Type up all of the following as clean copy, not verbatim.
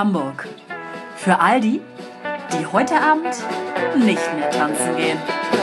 Hamburg. Für all die, die heute Abend nicht mehr tanzen gehen.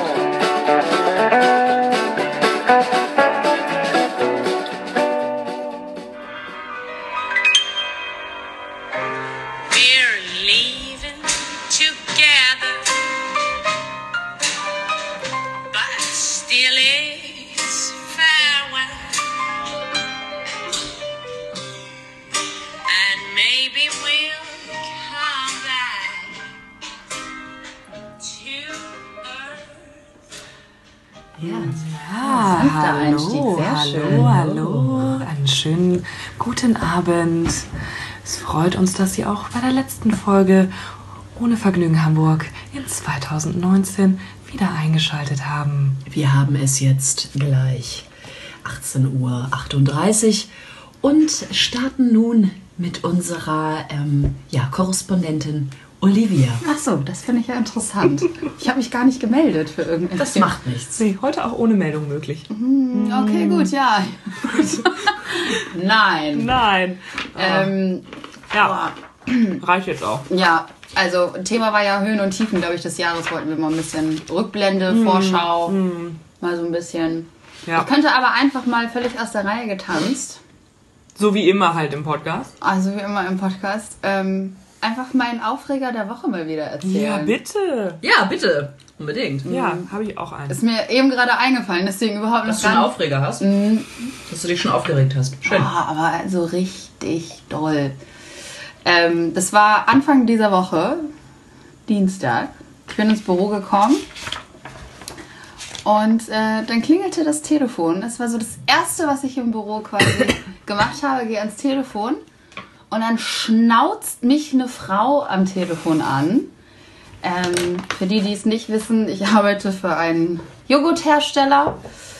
Hallo. Einen schönen guten Abend. Es freut uns, dass Sie auch bei der letzten Folge Ohne Vergnügen Hamburg in 2019 wieder eingeschaltet haben. Wir haben es jetzt gleich 18:38 Uhr und starten nun mit unserer Korrespondentin Olivia. Ach so, das finde ich ja interessant. Ich habe mich gar nicht gemeldet für irgendetwas. Das macht nichts. Nee, heute auch ohne Meldung möglich. Okay, gut, ja. Nein. Reicht jetzt auch. Ja, also Thema war ja Höhen und Tiefen, glaube ich, des Jahres. Wollten wir mal ein bisschen Rückblende, Vorschau, mal so ein bisschen. Ja. Ich könnte aber einfach mal völlig aus der Reihe getanzt. So wie immer halt im Podcast. Also wie immer im Podcast. Einfach meinen Aufreger der Woche mal wieder erzählen. Ja, bitte. Ja, bitte. Unbedingt. Ja, habe ich auch einen. Ist mir eben gerade eingefallen, deswegen überhaupt Dass noch du einen gar Aufreger hast? Dass du dich schon aufgeregt hast. Schön. aber so richtig doll. Das war Anfang dieser Woche, Dienstag. Ich bin ins Büro gekommen und dann klingelte das Telefon. Das war so das Erste, was ich im Büro quasi gemacht habe. Gehe ans Telefon und dann schnauzt mich eine Frau am Telefon an. Für die, die es nicht wissen, ich arbeite für einen Joghurthersteller.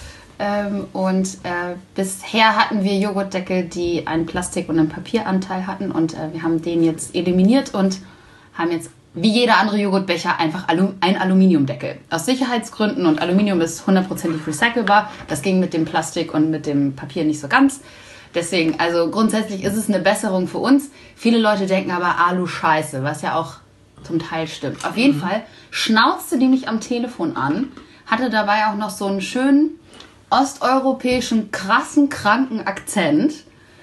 Bisher hatten wir Joghurtdeckel, die einen Plastik- und einen Papieranteil hatten. Und wir haben den jetzt eliminiert und haben jetzt, wie jeder andere Joghurtbecher, einfach einen Aluminiumdeckel. Aus Sicherheitsgründen, und Aluminium ist 100% recycelbar. Das ging mit dem Plastik und mit dem Papier nicht so ganz. Deswegen, also grundsätzlich ist es eine Besserung für uns. Viele Leute denken aber Alu scheiße, was ja auch zum Teil stimmt. Auf jeden Fall schnauzte die mich am Telefon an, hatte dabei auch noch so einen schönen osteuropäischen, krassen, kranken Akzent.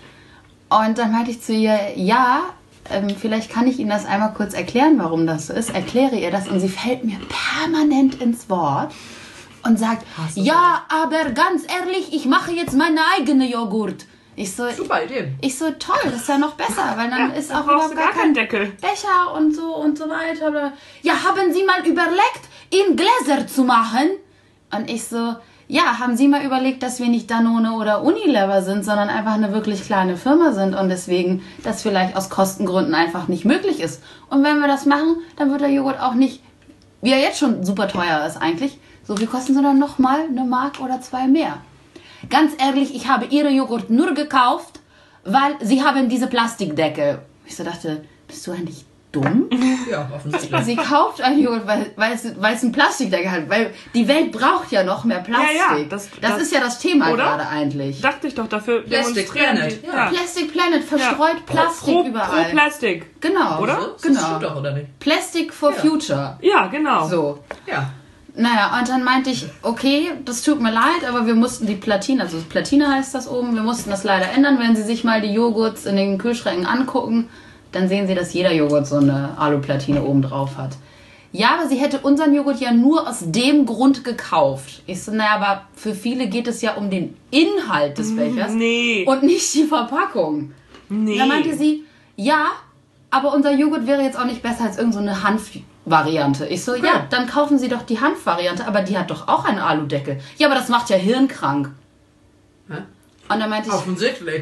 Und dann meinte ich zu ihr, vielleicht kann ich Ihnen das einmal kurz erklären, warum das so ist. Erkläre ihr das und sie fällt mir permanent ins Wort und sagt, ja, aber ganz ehrlich, ich mache jetzt meine eigene Joghurt. Ich so, super Idee. Ich so, toll, das ist ja noch besser, weil dann ist auch brauchst überhaupt du gar keinen Deckel. Becher und so weiter. Ja, haben Sie mal überlegt, in Gläser zu machen? Und ich so, ja, haben Sie mal überlegt, dass wir nicht Danone oder Unilever sind, sondern einfach eine wirklich kleine Firma sind und deswegen das vielleicht aus Kostengründen einfach nicht möglich ist. Und wenn wir das machen, dann wird der Joghurt auch nicht, wie er jetzt schon super teuer ist eigentlich, so viel kosten sie dann nochmal eine Mark oder 2 mehr. Ganz ehrlich, ich habe Ihre Joghurt nur gekauft, weil Sie haben diese Plastikdeckel. Ich so dachte, bist du eigentlich dumm? Ja, offensichtlich. Sie kauft einen Joghurt, weil es einen Plastikdeckel hat. Weil die Welt braucht ja noch mehr Plastik. Ja, das ist ja das Thema oder? Gerade eigentlich. Dachte ich doch, dafür Plastic Planet. Ja. Plastic Planet verstreut Plastik überall. Pro Plastik. Genau. Oder? Das Genau. stimmt doch, oder nicht? Plastic for Future. Ja, genau. So. Ja. Naja, und dann meinte ich, okay, das tut mir leid, aber wir mussten die Platine, also Platine heißt das oben, wir mussten das leider ändern. Wenn Sie sich mal die Joghurts in den Kühlschränken angucken, dann sehen Sie, dass jeder Joghurt so eine Aluplatine oben drauf hat. Ja, aber sie hätte unseren Joghurt ja nur aus dem Grund gekauft. Ich so, naja, aber für viele geht es ja um den Inhalt des Bechers und nicht die Verpackung. Nee. Da meinte sie, ja, aber unser Joghurt wäre jetzt auch nicht besser als irgend so eine Hanfvariante. Ich so, ja, dann kaufen Sie doch die Hanfvariante, aber die hat doch auch einen Aludeckel. Ja, aber das macht ja hirnkrank. Hä? Und dann meinte ich, Offensichtlich.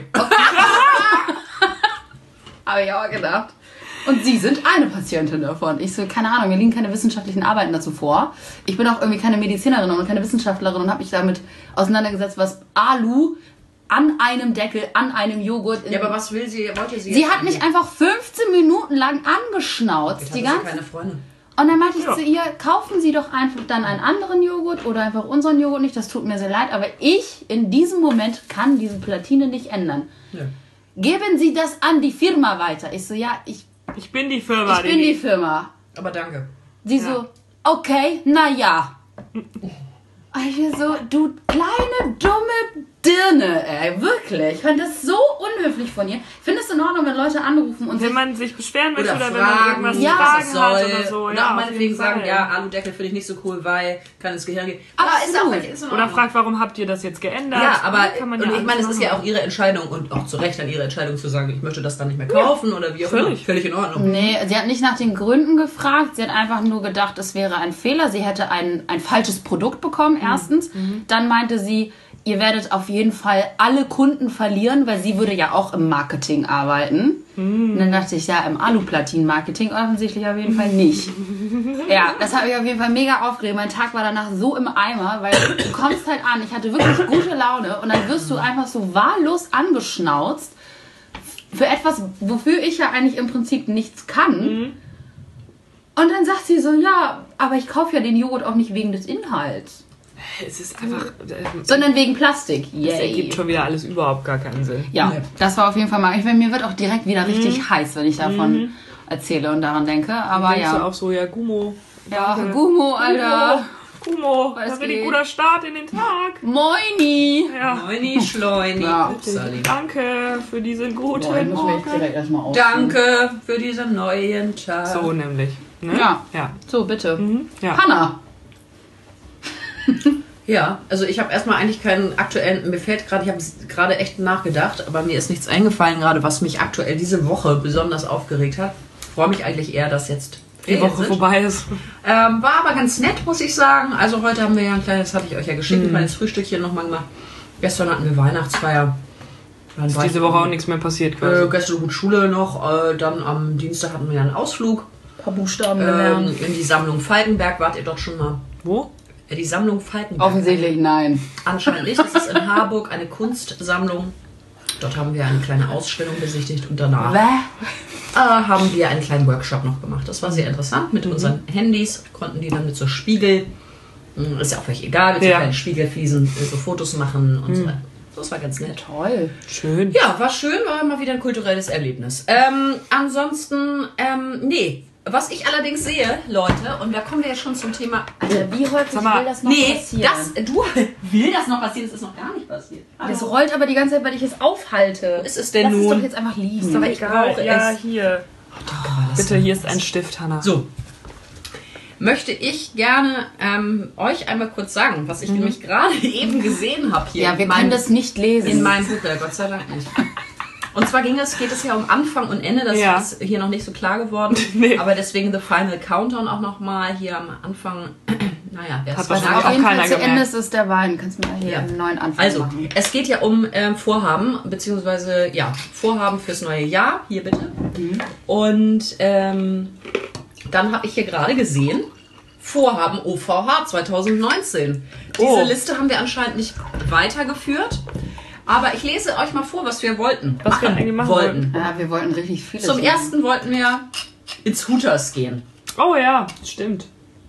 habe ich auch gedacht. Und Sie sind eine Patientin davon. Ich so, keine Ahnung, mir liegen keine wissenschaftlichen Arbeiten dazu vor. Ich bin auch irgendwie keine Medizinerin und keine Wissenschaftlerin und habe mich damit auseinandergesetzt, was Alu an einem Deckel, an einem Joghurt... Ja, aber was wollte sie Sie hat mich einfach 15 Minuten lang angeschnauzt. Die ganze keine Freundin. Und dann meinte ich zu ihr, kaufen Sie doch einfach dann einen anderen Joghurt oder einfach unseren Joghurt nicht. Das tut mir sehr leid, aber ich in diesem Moment kann diese Platine nicht ändern. Ja. Geben Sie das an die Firma weiter. Ich so, ja, ich Ich bin die Firma. Ich bin die Firma. Aber danke. Sie so, okay, na ja. Ich so, du kleine, dumme Dirne, ey, wirklich. Ich fand das so unhöflich von ihr. Ich finde es in Ordnung, wenn Leute anrufen und Wenn man sich beschweren möchte oder, wenn fragen, man irgendwas ja, fragen was hat soll. oder so. Und Ja, auch auf meinetwegen jeden sagen, Fall. ja, Aludeckel finde ich nicht so cool, weil kann ins Gehirn gehen. Absolut. Ist in Oder Ordnung. fragt, warum habt ihr das jetzt geändert? Ja, aber Kann man und ich alles meine, es ist ja machen. auch ihre Entscheidung und auch zu Recht an ihre Entscheidung zu sagen, ich möchte das dann nicht mehr kaufen oder wie auch immer. Völlig in Ordnung. Nee, sie hat nicht nach den Gründen gefragt. Sie hat einfach nur gedacht, es wäre ein Fehler. Sie hätte ein falsches Produkt bekommen, erstens. Dann meinte sie, ihr werdet auf jeden Fall alle Kunden verlieren, weil sie würde ja auch im Marketing arbeiten. Und dann dachte ich, ja, im Aluplatin-Marketing offensichtlich auf jeden Fall nicht. Ja, das hat mich auf jeden Fall mega aufgeregt. Mein Tag war danach so im Eimer, weil du kommst halt an, ich hatte wirklich gute Laune und dann wirst du einfach so wahllos angeschnauzt für etwas, wofür ich ja eigentlich im Prinzip nichts kann. Und dann sagt sie so, ja, aber ich kaufe ja den Joghurt auch nicht wegen des Inhalts, Es ist einfach... sondern wegen Plastik. Das ergibt Yay. schon wieder alles überhaupt gar keinen Sinn. Ja, Nee. das war auf jeden Fall mal. Mir wird auch direkt wieder richtig heiß, wenn ich davon erzähle und daran denke. Aber Denkst du ja. auch so, ja, Gummo. Ja, Gummo, Alter. Gummo, Was das wird geht? ein guter Start in den Tag. Moini. Ja. Moini, Schleuni, Ja. Upsali. Danke für diesen Boah, ich guten muss mich Morgen. direkt erstmal auf. Danke für diesen neuen Tag. So nämlich. Ne? Ja. Ja. So, bitte. Ja. Hanna. Ja, also ich habe erstmal eigentlich keinen aktuellen, mir fällt gerade, ich habe gerade echt nachgedacht, aber mir ist nichts eingefallen gerade, was mich aktuell diese Woche besonders aufgeregt hat. Freue mich eigentlich eher, dass jetzt Die Woche vorbei ist. War aber ganz nett, muss ich sagen. Also heute haben wir ja ein kleines, hatte ich euch ja geschickt, ein kleines Frühstückchen nochmal gemacht. Gestern hatten wir Weihnachtsfeier. Ist diese Woche auch nichts mehr passiert quasi. Gestern gut Schule noch, dann am Dienstag hatten wir ja einen Ausflug Ein paar Buchstaben gelernt. in die Sammlung Falkenberg. Wart ihr dort schon mal? Wo? Die Sammlung Falkenberg. Offensichtlich nein. Anscheinend nicht. Das ist in Harburg eine Kunstsammlung. Dort haben wir eine kleine Ausstellung besichtigt und danach haben wir einen kleinen Workshop noch gemacht. Das war sehr interessant. Mit unseren Handys konnten die dann mit so Spiegel, ist ja auch völlig egal, mit so kleinen Spiegelfliesen so Fotos machen und so weiter. Das war ganz nett. Toll. Schön. Ja, war schön, war mal wieder ein kulturelles Erlebnis. Ansonsten, nee. Was ich allerdings sehe, Leute, und da kommen wir ja schon zum Thema. Alter, wie häufig Sag mal, will das noch passieren? Will das noch passieren? Das ist noch gar nicht passiert. Das rollt aber die ganze Zeit, weil ich es aufhalte. Ist es denn Lass es nun? doch jetzt einfach liegen. Aber ich brauche Ja, es. hier. Bitte, hier ist ein Stift, Hanna. So. Möchte ich gerne euch einmal kurz sagen, was ich nämlich gerade eben gesehen habe hier. Ja, wir in können meinem- das nicht lesen. in meinem Buch, ja, Gott sei Dank nicht. Und zwar geht es ja um Anfang und Ende, das Ja. ist hier noch nicht so klar geworden. Nee. Aber deswegen The Final Countdown auch nochmal hier am Anfang. Naja, wer Hat es wahrscheinlich verstanden auf auch jeden Fall keiner zu Ende gemerkt. ist der Wein. Kannst du mal hier Ja. einen neuen Anfang Also, machen. es geht ja um Vorhaben, beziehungsweise ja, Vorhaben fürs neue Jahr. Hier bitte. Und dann habe ich hier gerade gesehen, Vorhaben OVH 2019. Diese Liste haben wir anscheinend nicht weitergeführt. Aber ich lese euch mal vor, was wir wollten. Was wir eigentlich machen wollten. Ja, wir wollten richtig viele. Zum Dinge. ersten wollten wir ins Hooters gehen. Oh ja, stimmt.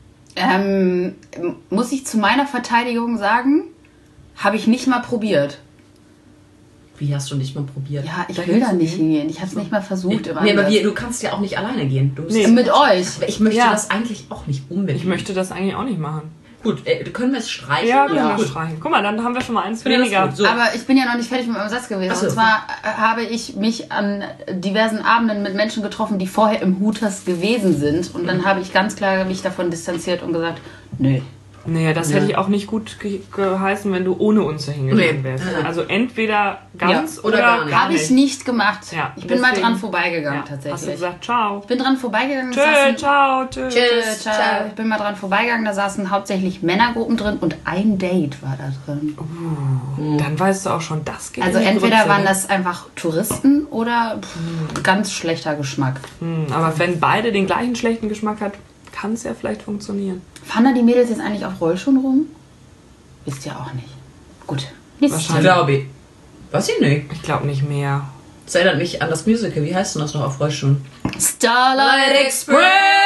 Muss ich zu meiner Verteidigung sagen, habe ich nicht mal probiert. Wie hast du nicht mal probiert? Ja, ich Da will da ging's nicht hingehen. Ich habe es nicht mal versucht. Nee, aber du kannst ja auch nicht alleine gehen. Du Nee. Mit euch. Aber ich möchte Ja. das eigentlich auch nicht unbedingt. Ich möchte das eigentlich auch nicht machen. Gut, können wir es streichen? Ja, können wir gut. streichen. Guck mal, dann haben wir schon mal eins Finde das weniger. gut. So. Aber ich bin ja noch nicht fertig mit meinem Satz gewesen. Ach so. Und zwar habe ich mich an diversen Abenden mit Menschen getroffen, die vorher im Hooters gewesen sind. Und dann habe ich ganz klar mich davon distanziert und gesagt, nö. Nee, das hätte ich auch nicht gut geheißen, wenn du ohne uns dahin gegangen Nee. wärst. Ja. Also entweder ganz Ja, oder oder gar nicht. gar Habe ich nicht gemacht. Ja, Ich bin mal deswegen- dran vorbeigegangen, Ja. Hast du tatsächlich. gesagt, ciao. Ich bin dran vorbeigegangen. Tschö, da saßen- ciao, tschö. Tschüss. Ciao. Ich bin mal dran vorbeigegangen, da saßen hauptsächlich Männergruppen drin und ein Date war da drin. Dann weißt du auch schon, das geht Also in die entweder Grütze, waren ne? das einfach Touristen oder ganz schlechter Geschmack. Aber wenn beide den gleichen schlechten Geschmack hat, kann es ja vielleicht funktionieren. Fahren da die Mädels jetzt eigentlich auf Rollschuhen rum? Wisst ihr auch nicht. Gut. Nächstes Ich Wahrscheinlich. glaube, weiß ich nicht. Ich glaube nicht mehr. Das erinnert mich an das Musical. Wie heißt denn das noch auf Rollstuhl? Starlight Express!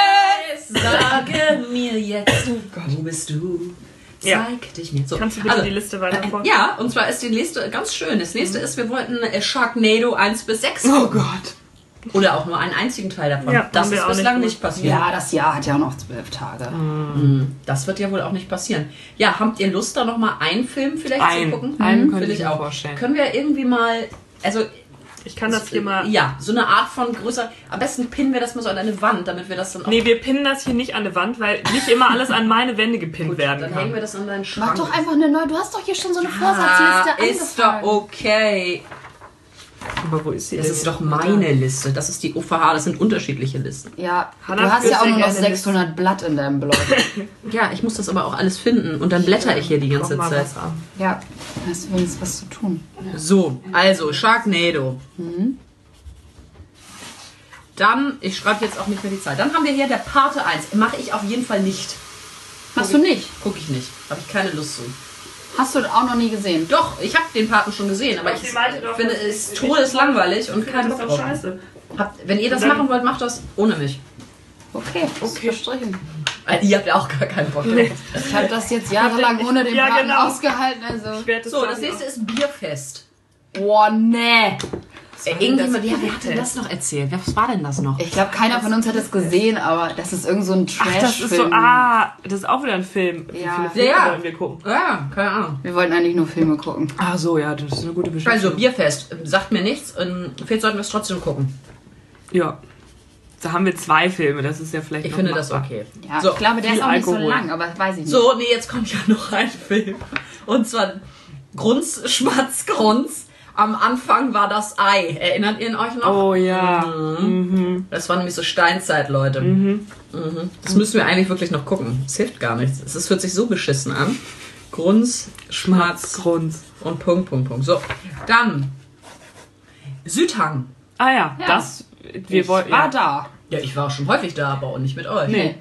Sage mir jetzt, wo bist du? Ja. Zeig dich mir. So. Kannst du bitte die Liste weiter vor? Ja, und zwar ist die Liste ganz schön. Das nächste ist, wir wollten Sharknado 1 bis 6. Oh Gott. Oder auch nur einen einzigen Teil davon. Ja, das haben wir ist auch bislang nicht nicht passiert. Ja, das Jahr hat ja auch noch 12 Tage. Das wird ja wohl auch nicht passieren. Ja, habt ihr Lust, da nochmal einen Film vielleicht zu gucken? Einen könnte Will ich mir vorstellen. Können wir irgendwie mal, also Ich kann das hier mal... ja, so eine Art von größer, am besten pinnen wir das mal so an eine Wand, damit wir das dann auch... Nee, wir pinnen das hier nicht an eine Wand, weil nicht immer alles an meine Wände gepinnt werden dann kann. hängen wir das an deinen Schrank. Mach doch einfach eine neue. Du hast doch hier schon so eine Vorsatzliste Ist doch angefangen. okay. Aber wo ist sie Das denn ist jetzt? doch meine Liste. Das ist die UVH, das sind unterschiedliche Listen. Ja, Hannah du hast führt ja auch sehr nur noch gerne 600 Blatt in deinem Blog. Ja, ich muss das aber auch alles finden und dann blätter ich hier die ganze Mach mal Zeit. was an. Ja, hast du wenigstens was zu tun. So, also Sharknado. Dann, ich schreibe jetzt auch nicht mehr die Zeit. Dann haben wir hier der Pate 1. Mache ich auf jeden Fall nicht. Machst du nicht? Gucke ich nicht. Habe ich keine Lust zu. Hast du auch noch nie gesehen? Doch, ich habe den Paten schon gesehen, aber ich Sie meinte doch, finde das es ist todeslangweilig und kein Das Bock ist doch drauf. scheiße. Wenn ihr das Und dann- machen wollt, macht das ohne mich. Okay, ist verstrichen. Ihr habt ja auch gar keinen Bock drauf. Ich habe das jetzt jahrelang ohne den Ja, Paten genau. ausgehalten. Also. Ich werde So, das nächste ist Bierfest. Boah, nee. Irgendjemand, wer hat denn das noch erzählt? Was war denn das noch? Ich glaube, keiner von uns hat es gesehen, aber das ist irgend so ein Ach, das ist so, Trash-Film. das ist auch wieder ein Film. Wie Ja. viele Filme Ja. wollen wir gucken? Ja, keine Ahnung. Wir wollten eigentlich nur Filme gucken. Ach so, ja, das ist eine gute Beschreibung. Also, Bierfest. Sagt mir nichts. Vielleicht sollten wir es trotzdem gucken. Ja. Da haben wir 2 Filme, das ist ja vielleicht Ich noch finde das machbar. okay. Ja, So, ich glaube, der viel ist auch nicht so Alkohol. lang, aber das weiß ich nicht. So, nee, jetzt kommt ja noch ein Film. Und zwar Grunz, Schmatz, Grunz. Am Anfang war das Ei. Erinnert ihr euch noch? Oh ja. Das war nämlich so Steinzeit, Leute. Das müssen wir eigentlich wirklich noch gucken. Es hilft gar nichts. Es fühlt sich so beschissen an. Grunz, Schmatz Grunz. und Punkt. So, dann Südhang. Ah ja, Ja. das. Wir wollten. War Ja. da. Ja, ich war auch schon häufig da, aber auch nicht mit euch. Nee.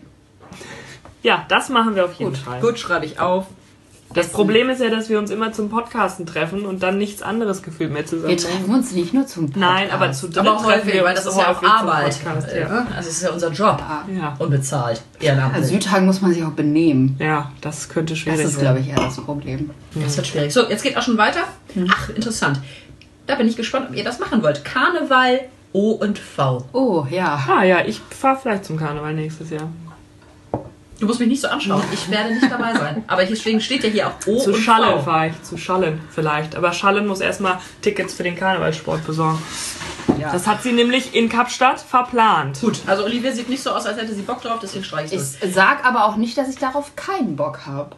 Ja, das machen wir auf jeden Fall. Gut, schreibe ich auf. Das Problem ist ja, dass wir uns immer zum Podcasten treffen und dann nichts anderes gefühlt mehr zusammen Wir treffen uns nicht nur zum Podcast. Nein, aber zu dritt Aber auch treffen häufig, wir weil uns das ist ja auch häufig zum Arbeit. Podcast, ja. Also es ist ja unser Job. Ja. Unbezahlt. Ehrenamtlich. Südhang muss man sich auch benehmen. Ja, das könnte Das schwierig ist, sein. glaube ich, eher das Problem. Das wird schwierig. So, jetzt geht auch schon weiter. Ach, interessant. Da bin ich gespannt, ob ihr das machen wollt. Karneval O und V. Oh, ja. Ah ja, ich fahre vielleicht zum Karneval nächstes Jahr. Du musst mich nicht so anschauen. Ich werde nicht dabei sein. Aber deswegen steht ja hier auch O Zu und Schallen V. fahre ich, zu Schallen vielleicht. Aber Schallen muss erstmal Tickets für den Karnevalsport besorgen. Ja. Das hat sie nämlich in Kapstadt verplant. Gut, also Olivia sieht nicht so aus, als hätte sie Bock drauf, deswegen streiche ich das. Ich sag aber auch nicht, dass ich darauf keinen Bock habe.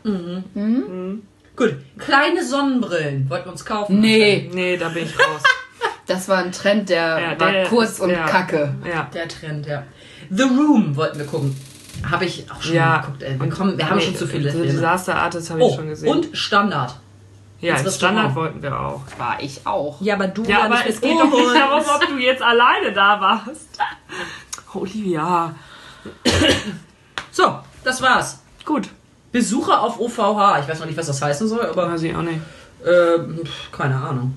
Gut, kleine Sonnenbrillen. Wollten wir uns kaufen? Nee, Nee, da bin ich raus. das war ein Trend, der Ja, war der kurz ist- und ja. kacke. Ja. Der Trend, ja. The Room wollten wir gucken. Habe ich auch schon Ja. geguckt. Ey. Wir haben schon zu viele So Filme. Disaster Artist habe ich Oh, schon gesehen. und Standard. ja, ins ins Standard Restaurant. wollten wir auch. War ich auch. Ja, aber du Ja, aber nicht es mit geht doch nicht uns. darum, ob du jetzt alleine da warst. Olivia. So, das war's. Gut. Besucher auf OVH. Ich weiß noch nicht, was das heißen soll, aber Weiß ich auch nicht. keine Ahnung.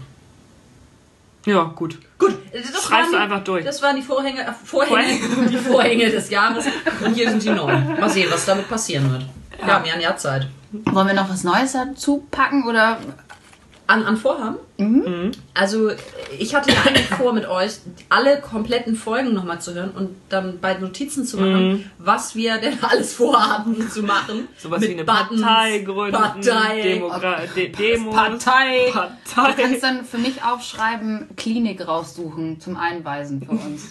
Ja, gut. Gut, das Schreibst du waren einfach durch. Das waren die die Vorhänge des Jahres. Und hier sind die neuen. Mal sehen, was damit passieren wird. Wir haben ja ein Jahr Zeit. Wollen wir noch was Neues dazu packen oder? An Vorhaben? Also, ich hatte ja eigentlich vor, mit euch alle kompletten Folgen nochmal zu hören und dann bei Notizen zu machen, was wir denn alles vorhaben zu machen. Sowas mit wie eine Buttons, Partei gründen, Partei, Demos, Partei. Du Partei. kannst dann für mich aufschreiben, Klinik raussuchen zum Einweisen für uns.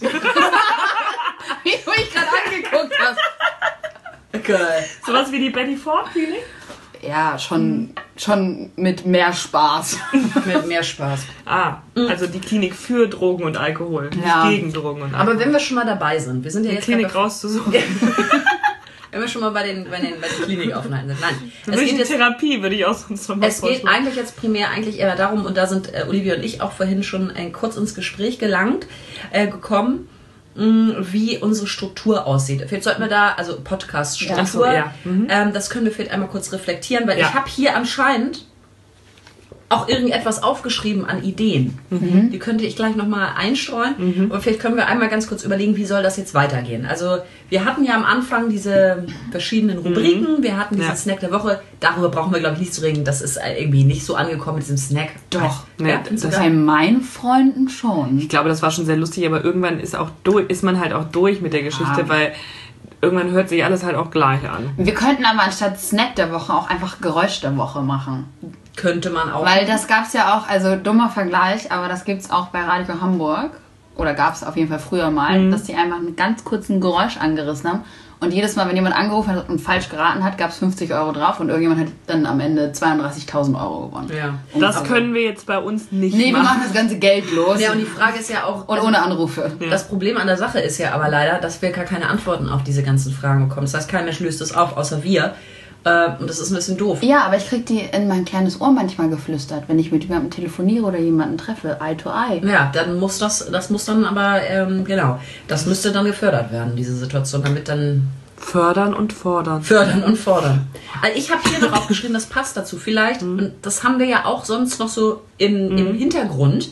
Wie du mich gerade angeguckt hast. Geil. Sowas wie die Betty Ford Klinik? Ja, schon mit mehr Spaß. Mit mehr Spaß. Ah, also die Klinik für Drogen und Alkohol, Ja. nicht gegen Drogen und Alkohol. Aber wenn wir schon mal dabei sind, wir sind ja die jetzt Klinik gerade- rauszusuchen. wenn wir schon mal bei den Klinikaufnahmen sind. Nein, Durch eine Therapie würde ich auch sonst noch mal Es geht eigentlich jetzt primär eher darum, und da sind Olivia und ich auch vorhin schon kurz ins Gespräch gekommen, wie unsere Struktur aussieht. Vielleicht sollten wir da, also Podcast-Struktur, Ach so, ja. das können wir vielleicht einmal kurz reflektieren, weil Ja. ich habe hier anscheinend auch irgendetwas aufgeschrieben an Ideen. Die könnte ich gleich nochmal einstreuen. Aber vielleicht können wir einmal ganz kurz überlegen, wie soll das jetzt weitergehen. Also wir hatten ja am Anfang diese verschiedenen Rubriken. Wir hatten diesen Snack der Woche. Darüber brauchen wir, glaube ich, nicht zu reden. Das ist irgendwie nicht so angekommen mit diesem Snack. Doch. Ja, Bei meinen Freunden schon. Ich glaube, das war schon sehr lustig, aber irgendwann ist man halt auch durch mit der Geschichte, weil irgendwann hört sich alles halt auch gleich an. Wir könnten aber anstatt Snack der Woche auch einfach Geräusch der Woche machen. Könnte man auch. Weil das gab es ja auch, also dummer Vergleich, aber das gibt es auch bei Radio Hamburg. Oder gab es auf jeden Fall früher mal, dass die einfach einen ganz kurzen Geräusch angerissen haben. Und jedes Mal, wenn jemand angerufen hat und falsch geraten hat, gab es 50 € drauf und irgendjemand hat dann am Ende 32.000 € gewonnen. Ja. Das können wir jetzt bei uns nicht Nee, wir machen. machen das ganze Geld los. Ja, und die Frage ist ja auch... Und ohne Anrufe. Das Problem an der Sache ist ja aber leider, dass wir gar keine Antworten auf diese ganzen Fragen bekommen. Das heißt, kein Mensch löst das auf, außer wir. Und das ist ein bisschen doof. Ja, aber ich krieg die in mein kleines Ohr manchmal geflüstert, wenn ich mit jemandem telefoniere oder jemanden treffe, Eye to Eye. Ja, dann muss das muss dann aber, genau, das müsste dann gefördert werden, diese Situation, damit dann... Fördern und fordern. Fördern und fordern. Also ich habe hier noch aufgeschrieben, das passt dazu vielleicht, und das haben wir ja auch sonst noch so im Hintergrund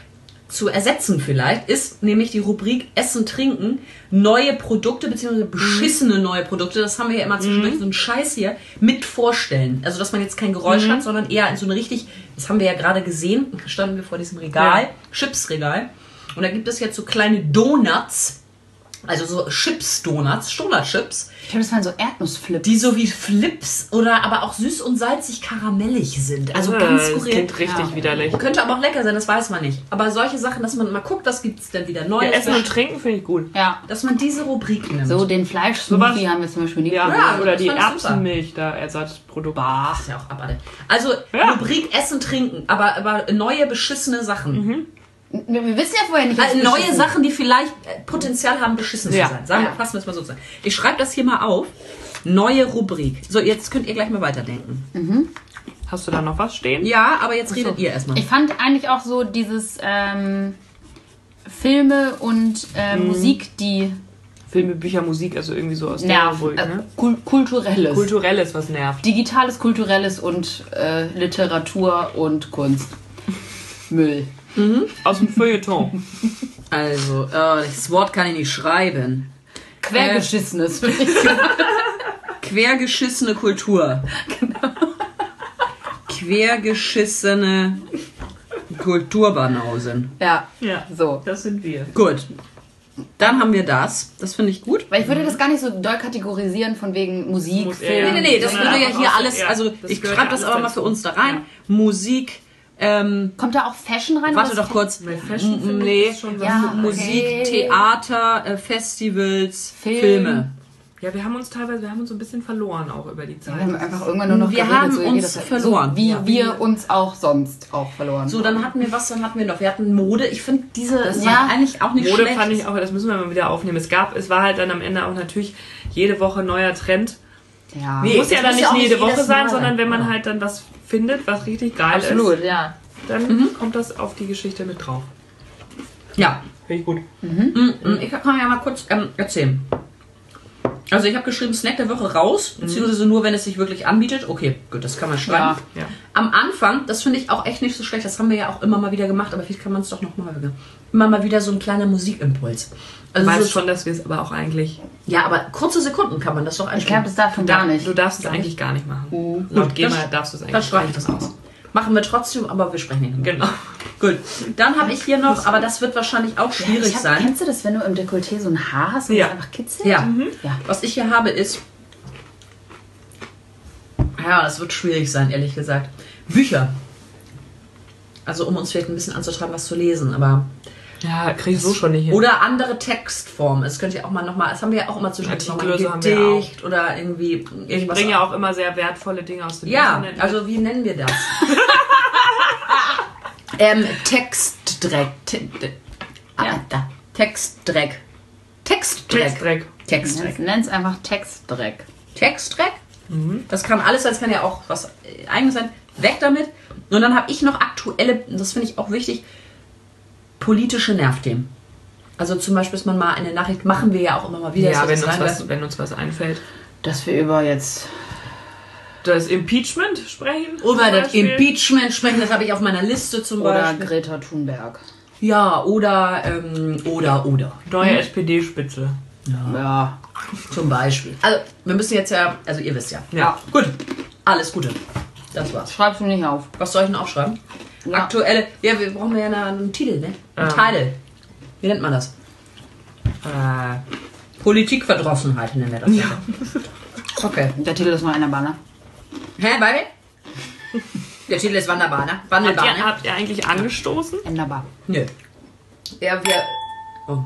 zu ersetzen vielleicht, ist nämlich die Rubrik Essen, Trinken, neue Produkte, beziehungsweise beschissene neue Produkte, das haben wir ja immer zwischendurch, so einen Scheiß hier, mit vorstellen. Also, dass man jetzt kein Geräusch hat, sondern eher in so eine richtig, das haben wir ja gerade gesehen, standen wir vor diesem Regal, Chipsregal, und da gibt es jetzt so kleine Donuts, also so Chips-Donuts, Donut-Chips, Ich glaube, das waren so Erdnussflips. die so wie Flips oder aber auch süß und salzig karamellig sind. Also ganz Das skurril. klingt richtig widerlich. Könnte aber auch lecker sein, das weiß man nicht. Aber solche Sachen, dass man mal guckt, was gibt es denn wieder Ja, Neues, Essen und Trinken finde ich gut. Ja. dass man diese Rubrik nimmt. So, den Fleischsmoothie haben wir zum Beispiel nie Ja, Ja, oder das die fand ich super. Erbsenmilch, da Ersatzprodukt. Das ist ja auch abartig. Also Ja. Rubrik Essen, Trinken, aber neue beschissene Sachen. Wir wissen ja vorher nicht, was Also wir neue beschissen. Sachen, die vielleicht Potenzial haben, beschissen Ja. zu sein. Sagen wir, fassen wir es mal so zusammen. Ich schreibe das hier mal auf. Neue Rubrik. So, jetzt könnt ihr gleich mal weiterdenken. Hast du da noch was stehen? Ja, aber jetzt redet ihr erstmal. Ich fand eigentlich auch so dieses Filme und Musik, die Filme, Bücher, Musik, also irgendwie so aus der nerven. Rubrik, ne? Kulturelles. Kulturelles, was nervt. Digitales, kulturelles und Literatur und Kunst. Müll. Aus dem Feuilleton. Also, das Wort kann ich nicht schreiben. Quergeschissenes. finde ich. Quergeschissene Kultur. Genau. Quergeschissene Kulturbanausen. Ja, Ja, so. das sind wir. Gut. Dann haben wir das. Das finde ich gut. Weil ich würde das gar nicht so doll kategorisieren von wegen Musik, Muss Film. eher- Nee, das Sondern würde ja einfach hier aus- alles, ja, also das ich gehört schreibe ja das alles aber mal dazu. für uns da rein. Musik, Kommt da auch Fashion rein? warte oder doch kurz. Fashion finde ich Nee, ist schon was. Ja, Musik, okay. Theater, Festivals, Film. Filme. Ja, wir haben uns so ein bisschen verloren auch über die Zeit. Wir haben einfach irgendwann nur noch Wir geredet, haben so uns jeder Zeit. verloren. So wie Ja, wir uns auch sonst auch verloren. So, dann hatten wir was, dann hatten wir noch. Wir hatten Mode. Ich finde diese Ja. war eigentlich auch nicht Mode schlecht. fand ich auch, das müssen wir mal wieder aufnehmen. Es war halt dann am Ende auch natürlich jede Woche neuer Trend. ja. Nee, Muss ja das dann muss nicht ja auch jede nicht Woche jedes sein, Mal sondern sein. wenn man Ja. halt dann was findet, was richtig geil Absolut, ist, ja. dann kommt das auf die Geschichte mit drauf. Ja. Finde ich gut. Ich kann ja mal kurz erzählen. Also ich habe geschrieben, Snack der Woche raus, beziehungsweise nur, wenn es sich wirklich anbietet. Okay, gut, das kann man schreiben. Ja. Am Anfang, das finde ich auch echt nicht so schlecht, das haben wir ja auch immer mal wieder gemacht, aber vielleicht kann man es doch noch mal wieder. Immer mal wieder so ein kleiner Musikimpuls. Du Also weißt so, schon, dass wir es aber auch eigentlich... ja, aber kurze Sekunden kann man das doch Ich glaube, das darf man gar nicht. Du darfst es eigentlich gar nicht machen. Laut GEMA darfst du es Dann eigentlich schreibe ich das aus. Machen wir trotzdem, aber wir sprechen nicht mehr. Genau. Gut. Dann habe ich hier noch, aber das wird wahrscheinlich auch schwierig sein. Kennst du das, wenn du im Dekolleté so ein Haar hast und Ja. das einfach kitzelt? Ja. Ja. Was ich hier habe ist. Ja, das wird schwierig sein, ehrlich gesagt. Bücher. Also um uns vielleicht ein bisschen anzutreiben, was zu lesen, aber. Ja, krieg ich so schon nicht hin. Oder andere Textformen. Es könnte ja auch mal nochmal. Das haben wir ja auch immer zwischendurch noch mal ein Artikel haben wir auch. Gedicht oder irgendwie Ich irgendwas. bringe ja auch immer sehr wertvolle Dinge aus dem Ja, Internet. also wie nennen wir das? Textdreck. Da. Textdreck. Textdreck. Textdreck. Nenn es einfach Textdreck. Textdreck. Das kann alles sein, das kann ja auch was Eigenes sein. Weg damit. Und dann habe ich noch aktuelle, das finde ich auch wichtig, politische Nervthemen. Also zum Beispiel, dass man mal eine Nachricht, machen wir ja auch immer mal wieder. Ja, dass wir das wenn reinwerfen. uns was einfällt. Dass wir über jetzt das Impeachment sprechen. Über das Impeachment sprechen, das habe ich auf meiner Liste zum Beispiel. Oder Greta Thunberg. Ja, oder. Neue SPD-Spitze. Ja. Zum Beispiel. Also, wir müssen jetzt ja. Also, ihr wisst ja. Ja. Gut. Alles Gute. Das war's. Schreibst du nicht auf. Was soll ich denn aufschreiben? Ja. Aktuelle. Ja, wir brauchen ja einen Titel, ne? Ein Titel. Wie nennt man das? Politikverdrossenheit nennen wir das. Ja. Okay. Der Titel ist nur einer Banner. Hä, beide? Der Titel ist Wanderbahn, Wandelbahn. Habt ihr eigentlich angestoßen? Änderbar. Nö. Ja, wir. Oh.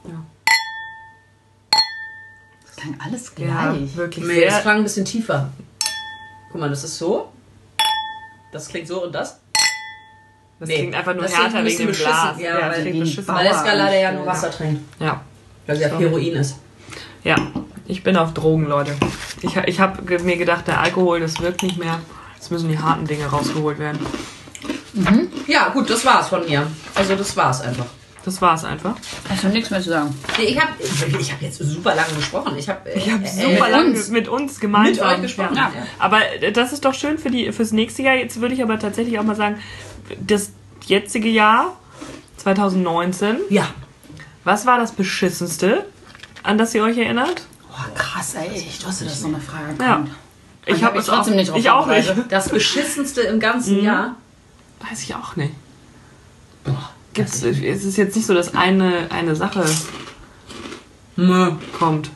Das klang alles gleich. Ja, wirklich Nee, das sehr. klang ein bisschen tiefer. Guck mal, das ist so. Das klingt so und das. Das Nee, klingt einfach nur das klingt härter ein wegen bisschen dem Glas. beschissen, ja, das weil klingt die beschissen. Bauer- Weil Eskalade ja nur anstellen. Wasser trinkt. Ja. Weil sie ja Heroin ist. Ja, ich bin auf Drogen, Leute. Ich habe mir gedacht, der Alkohol, das wirkt nicht mehr. Jetzt müssen die harten Dinge rausgeholt werden. Ja, gut, das war's von mir. Also, das war's einfach. Das war's einfach. Hast du nichts mehr zu sagen? Nee, ich hab jetzt super lange gesprochen. Ich habe Super lange mit uns gemeinsam. Mit euch gesprochen. Ja. Ja. Aber das ist doch schön fürs nächste Jahr. Jetzt würde ich aber tatsächlich auch mal sagen, das jetzige Jahr, 2019, Ja. was war das Beschissenste, an das ihr euch erinnert? Boah, krass, ey. Ich wusste, dass so eine Frage kommt. Ja. Ich habe mich trotzdem nicht drauf Ich auch nicht. vorbereitet. Das Beschissenste im ganzen Jahr. Weiß ich auch nicht. Boah. Es ist jetzt nicht so, dass eine Sache kommt.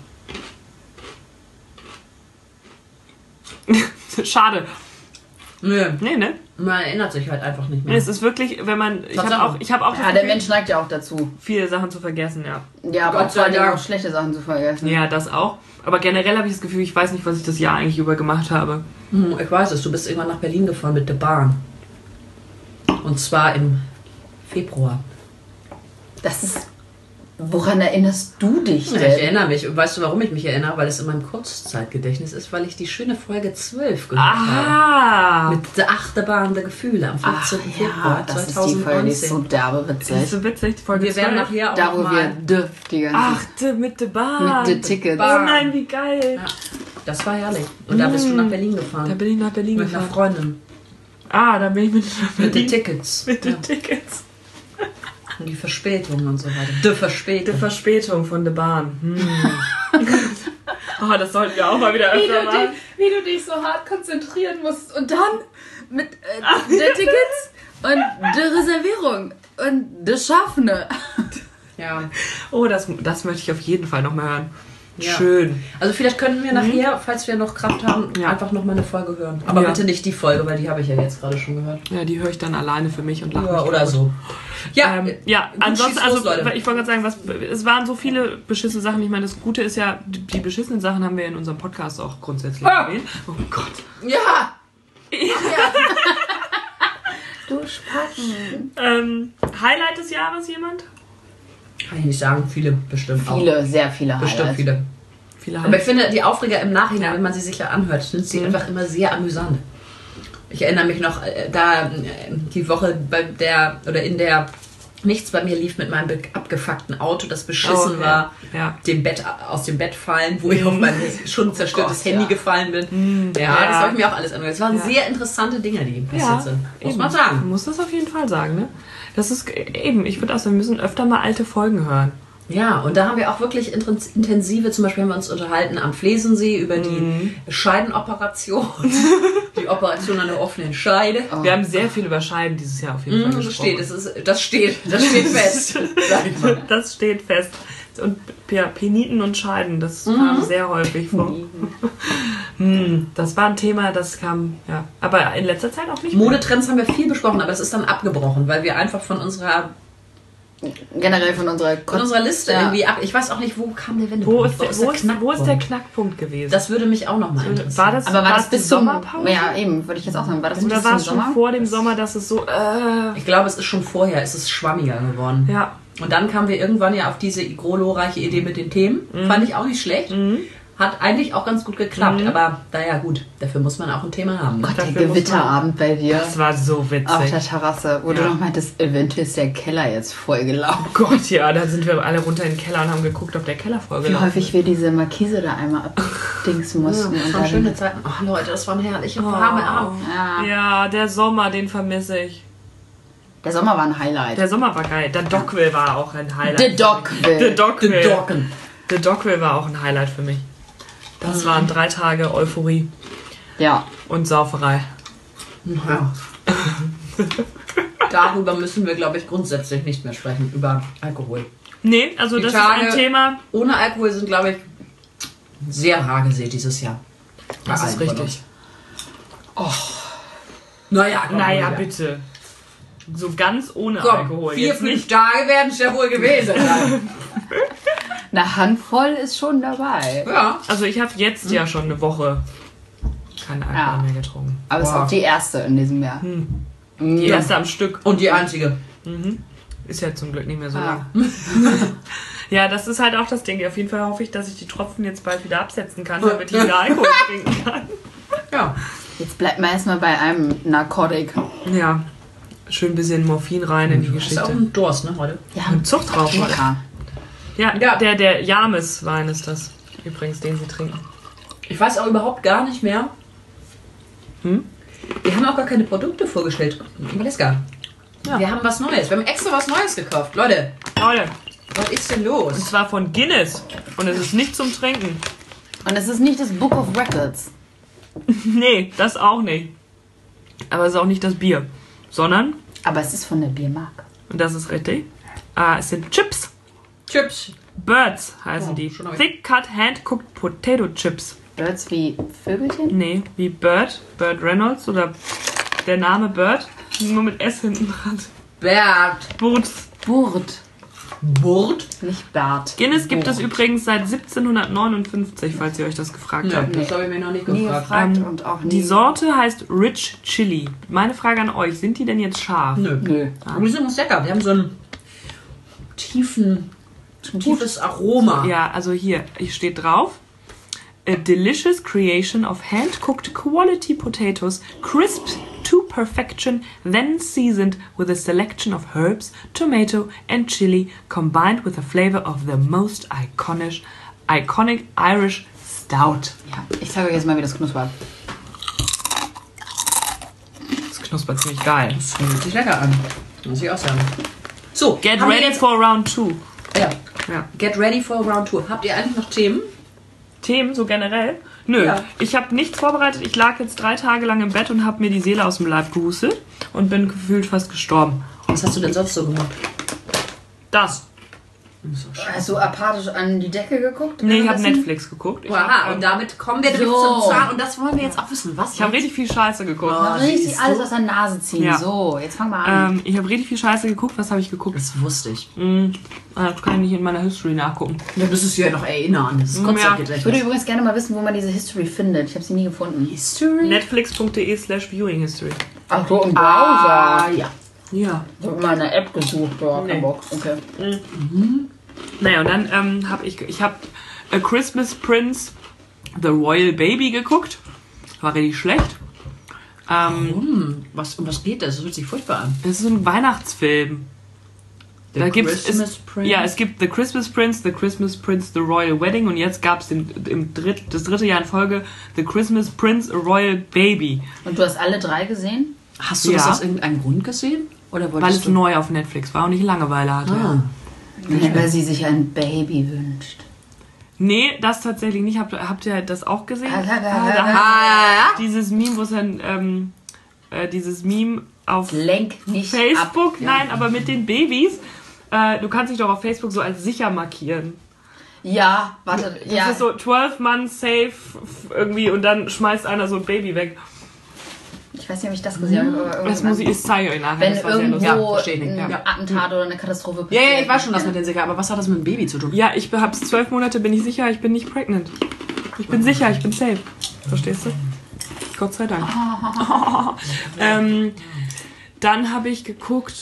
Schade. Nö. Nee, ne? Man erinnert sich halt einfach nicht Nee, mehr. es ist wirklich, wenn man. Ich Tatsache. habe auch das Ja, der Gefühl, Mensch neigt ja auch dazu. viele Sachen zu vergessen, ja. Ja, aber Gott auch vor allem sei Dank. auch schlechte Sachen zu vergessen. Ja, das auch. Aber generell habe ich das Gefühl, ich weiß nicht, was ich das Jahr eigentlich über gemacht habe. Ich weiß es, du bist irgendwann nach Berlin gefahren mit der Bahn. Und zwar im Februar. Das ist. Woran erinnerst du dich Ja, ich denn? erinnere mich. Und weißt du, warum ich mich erinnere? Weil es in meinem Kurzzeitgedächtnis ist, weil ich die schöne Folge 12 gehört habe. Ah! Mit der Achterbahn der Gefühle am 14. Ach, Februar ja, das ist die Folge, die ist so 2019. derbe Das ist witzig. so witzig, die Folge Wir werden 12. nachher auch Da, wo noch wir mal... die ganze Ach, mit der Bahn. mit den Tickets. Oh nein, wie geil. Ja, das war herrlich. Und da bist du nach Berlin Da gefahren. bin ich nach Berlin Mit einer gefahren. Freundin. Ah, da bin ich mit Mit den Berlin. Tickets. Mit den Ja. Tickets. Und die Verspätung und so weiter. Die Die Verspätung. Verspätung von der Bahn. Oh, das sollten wir auch mal wieder öfter machen. Wie du dich so hart konzentrieren musst und dann mit der Tickets und der Reservierung und das Schaffene. Ja. Oh, das möchte ich auf jeden Fall noch mal hören. Ja. Schön. Also vielleicht können wir nachher, falls wir noch Kraft haben, Ja. einfach noch mal eine Folge hören. Aber Ja. bitte nicht die Folge, weil die habe ich ja jetzt gerade schon gehört. Ja, die höre ich dann alleine für mich und lache Ja, mich oder kaputt. so. Ja, Ja, gut, ansonsten, schieß los, also Leute. ich wollte gerade sagen, es waren so viele beschissene Sachen. Ich meine, das Gute ist ja, die beschissenen Sachen haben wir in unserem Podcast auch grundsätzlich erwähnt. Oh Gott. Ja! Du Spacken. Highlight des Jahres jemand? Kann ich nicht sagen, viele bestimmt auch. Viele, sehr viele Bestimmt Highlights. viele. Viele Aber ich Highlights. finde, die Aufreger im Nachhinein, wenn man sie sich ja anhört, sind sie einfach immer sehr amüsant. Ich erinnere mich noch, die Woche in der nichts bei mir lief mit meinem abgefuckten Auto, das beschissen Oh, ja. war, Ja. aus dem Bett fallen, wo ich auf mein schon zerstörtes Handy gefallen bin. Ja, das habe ich mir auch alles angehört. Es waren sehr interessante Dinge, die passiert sind. Muss man Man sagen. muss das auf jeden Fall sagen, ne? Das ist eben, ich würde auch sagen, wir müssen öfter mal alte Folgen hören. Ja, und da haben wir auch wirklich intensive, zum Beispiel haben wir uns unterhalten am Flesensee über die Scheidenoperation, die Operation an der offenen Scheide. Wir haben sehr viel über Scheiden dieses Jahr auf jeden Fall Das gesprochen. steht fest. Sag ich mal. Das steht fest. Und ja, Peniten und Scheiden, das kam sehr häufig vor. Das war ein Thema, das kam, ja. Aber in letzter Zeit auch nicht mehr. Modetrends haben wir viel besprochen, aber es ist dann abgebrochen, weil wir einfach von unserer Generell von unserer Liste Ja. irgendwie ich weiß auch nicht, wo kam der Wendepunkt? Wo ist der Knackpunkt gewesen? Das würde mich auch nochmal interessieren. war das, Aber war das die bis zum Sommerpause? Ja, eben, würde ich jetzt auch sagen. War das Oder bis war zum es schon Sommer? vor dem Sommer, dass es so, Ich glaube, es ist schon vorher, es ist schwammiger geworden. ja. Und dann kamen wir irgendwann ja auf diese glorreiche Idee mit den Themen. Fand ich auch nicht schlecht. Hat eigentlich auch ganz gut geklappt, aber naja gut, dafür muss man auch ein Thema haben. Gott, der Dafür muss Gewitterabend bei dir. Das war so witzig. Auf der Terrasse, wo du Ja. noch meintest, eventuell ist der Keller jetzt vollgelaufen. Gott, ja, da sind wir alle runter in den Keller und haben geguckt, ob der Keller Wie vollgelaufen häufig wir diese Markise da einmal abdingsen mussten. Das und waren dann, schöne Zeiten. Oh Leute, das waren herrliche warme Abend. ja. Ja, der Sommer, den vermisse ich. Der Sommer war ein Highlight. Der Sommer war geil. Der Dockville war auch ein Highlight. The Dockville. The Dockville. Docken. The Dockville war auch ein Highlight für mich. Das waren 3 Tage Euphorie Ja. und Sauferei. Ja. Darüber müssen wir, glaube ich, grundsätzlich nicht mehr sprechen, über Alkohol. Nee, also Die das Tage- ist ein Thema. Ohne Alkohol sind, glaube ich, sehr rar gesät dieses Jahr. Bei Das allen ist von richtig. uns. Naja, komm, Naja, Olivia. bitte. So ganz ohne Komm, Alkohol. 4, Jetzt 5 nicht. Tage werden es ja wohl gewesen sein. Eine Handvoll ist schon dabei. Ja. Also ich habe jetzt ja schon eine Woche keinen Alkohol Ja. mehr getrunken. Aber es ist Boah. auch die erste in diesem Jahr. Die erste am Stück. Und die einzige. Ist ja zum Glück nicht mehr so Ah. lang. Ja, das ist halt auch das Ding. Auf jeden Fall hoffe ich, dass ich die Tropfen jetzt bald wieder absetzen kann, damit ich wieder Alkohol trinken kann. Ja. Jetzt bleibt man erstmal bei einem Narkotik. Ja, schön ein bisschen Morphin rein in die Das ist auch Geschichte. ein Durst, ne, heute? Ja, Und Zucht drauf. lecker. Ja, Ja. der James-Wein ist das. Übrigens, den sie trinken. Ich weiß auch überhaupt gar nicht mehr. Wir haben auch gar keine Produkte vorgestellt. Valeska, Ja. wir haben was Neues. Wir haben extra was Neues gekauft. Leute, Leute, was ist denn und los? zwar von Guinness. Und es ist nicht zum Trinken. Und es ist nicht das Book of Records. Nee, das auch nicht. Aber es ist auch nicht das Bier. Sondern, Aber es ist von der Biermarke. und das ist richtig, es sind Chips. Chips. Birds heißen Oh, die. schon hab ich- Thick Cut Hand-Cooked Potato Chips. Birds wie Vögelchen? Nee, wie Bird Reynolds oder der Name Bird, nur mit S hinten dran. Bert. Birds. Burt. Burt. Nicht Bart. Guinness gibt es Burt. übrigens seit 1759, falls ihr euch das gefragt Ja, habt. das habe ich mir noch nicht Nie gefragt. gefragt und auch nie. Die Sorte heißt Rich Chili. Meine Frage an euch, sind die denn jetzt scharf? Nö. Nö. Aber die sind ganz lecker. Die haben so einen tiefes Aroma. Ja, also hier steht drauf. A delicious creation of hand-cooked quality potatoes, crisped to perfection, then seasoned with a selection of herbs, tomato and chili, combined with the flavor of the most iconic Irish Stout. Ja, ich zeige euch jetzt mal, wie das knuspert. Das knuspert ziemlich geil. Das fühlt sich lecker an. Muss ich auch sagen. So, Get haben wir ready jetzt, for round 2. ja, Ja. get ready for round 2. Habt ihr eigentlich noch Themen? Themen so generell? Nö, Ja. ich habe nichts vorbereitet. Ich lag jetzt 3 Tage lang im Bett und habe mir die Seele aus dem Leib gehustet und bin gefühlt fast gestorben. Was hast du denn sonst so gemacht? Das. Hast du apathisch an die Decke geguckt? Nee, ich habe währenddessen? Netflix geguckt. Ich Aha, habe und damit kommen wir nämlich So. zum Zahn. Und das wollen wir jetzt auch wissen. Was? hab richtig viel Scheiße geguckt. Oh. Richtig siehst du? alles aus der Nase ziehen. Ja. So, jetzt fangen wir an. Ich habe richtig viel Scheiße geguckt. Was habe ich geguckt? Das wusste ich. Das kann ich nicht in meiner History nachgucken. Da müsstest du ja noch erinnern. Das ist Gott sei Ja. Dank Ich würde gedächtnis. übrigens gerne mal wissen, wo man diese History findet. Ich habe sie nie gefunden. History? Netflix.de/viewing history. Ach so, im Ah, Browser. ja. Ja. Ich habe mal eine App gesucht. Ja, Nee. kein Bock. Okay. Naja, und dann habe ich habe A Christmas Prince, The Royal Baby geguckt. War richtig schlecht. Um was geht das? Das hört sich furchtbar an. Das ist so ein Weihnachtsfilm. The Da gibt's Christmas Prince? Ja, es gibt The Christmas Prince, The Royal Wedding und jetzt gab es das dritte Jahr in Folge The Christmas Prince, A Royal Baby. Und du hast alle 3 gesehen? Hast du Ja. das aus irgendeinem Grund gesehen? Oder Weil wolltest es neu auf Netflix war und ich Langeweile hatte. Ah. Weil sie sich ein Baby wünscht. Nee, das tatsächlich nicht. Habt ihr das auch gesehen? Ah, Dieses Meme, wo es dann dieses Meme auf Lenk nicht Facebook, ab. nein, aber mit den Babys. Du kannst dich doch auf Facebook so als sicher markieren. Ja, warte. Das Ja. ist so 12 months safe irgendwie und dann schmeißt einer so ein Baby weg. Ich weiß nicht, ob ich das gesehen habe. Aber Das muss ich, ich zeige euch nachher. wenn das war sehr lustig. Ja, irgendwo verstehe ich nicht. ein Ja. Attentat oder eine Katastrophe Ja, passiert. ich weiß schon, dass mit den sicher, aber was hat das mit dem Baby zu tun? Ja, ich hab's 12 Monate, bin ich sicher, ich bin nicht pregnant. Ich bin sicher, ich bin safe. Verstehst du? Gott sei Dank. Dann habe ich geguckt.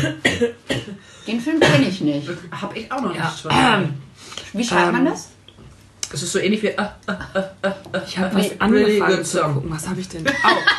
Den Film kenne ich nicht. Hab ich auch noch nicht. Wie schreibt man das? Es ist so ähnlich wie... Ich habe was really angefangen good zu song. gucken. Was habe ich denn?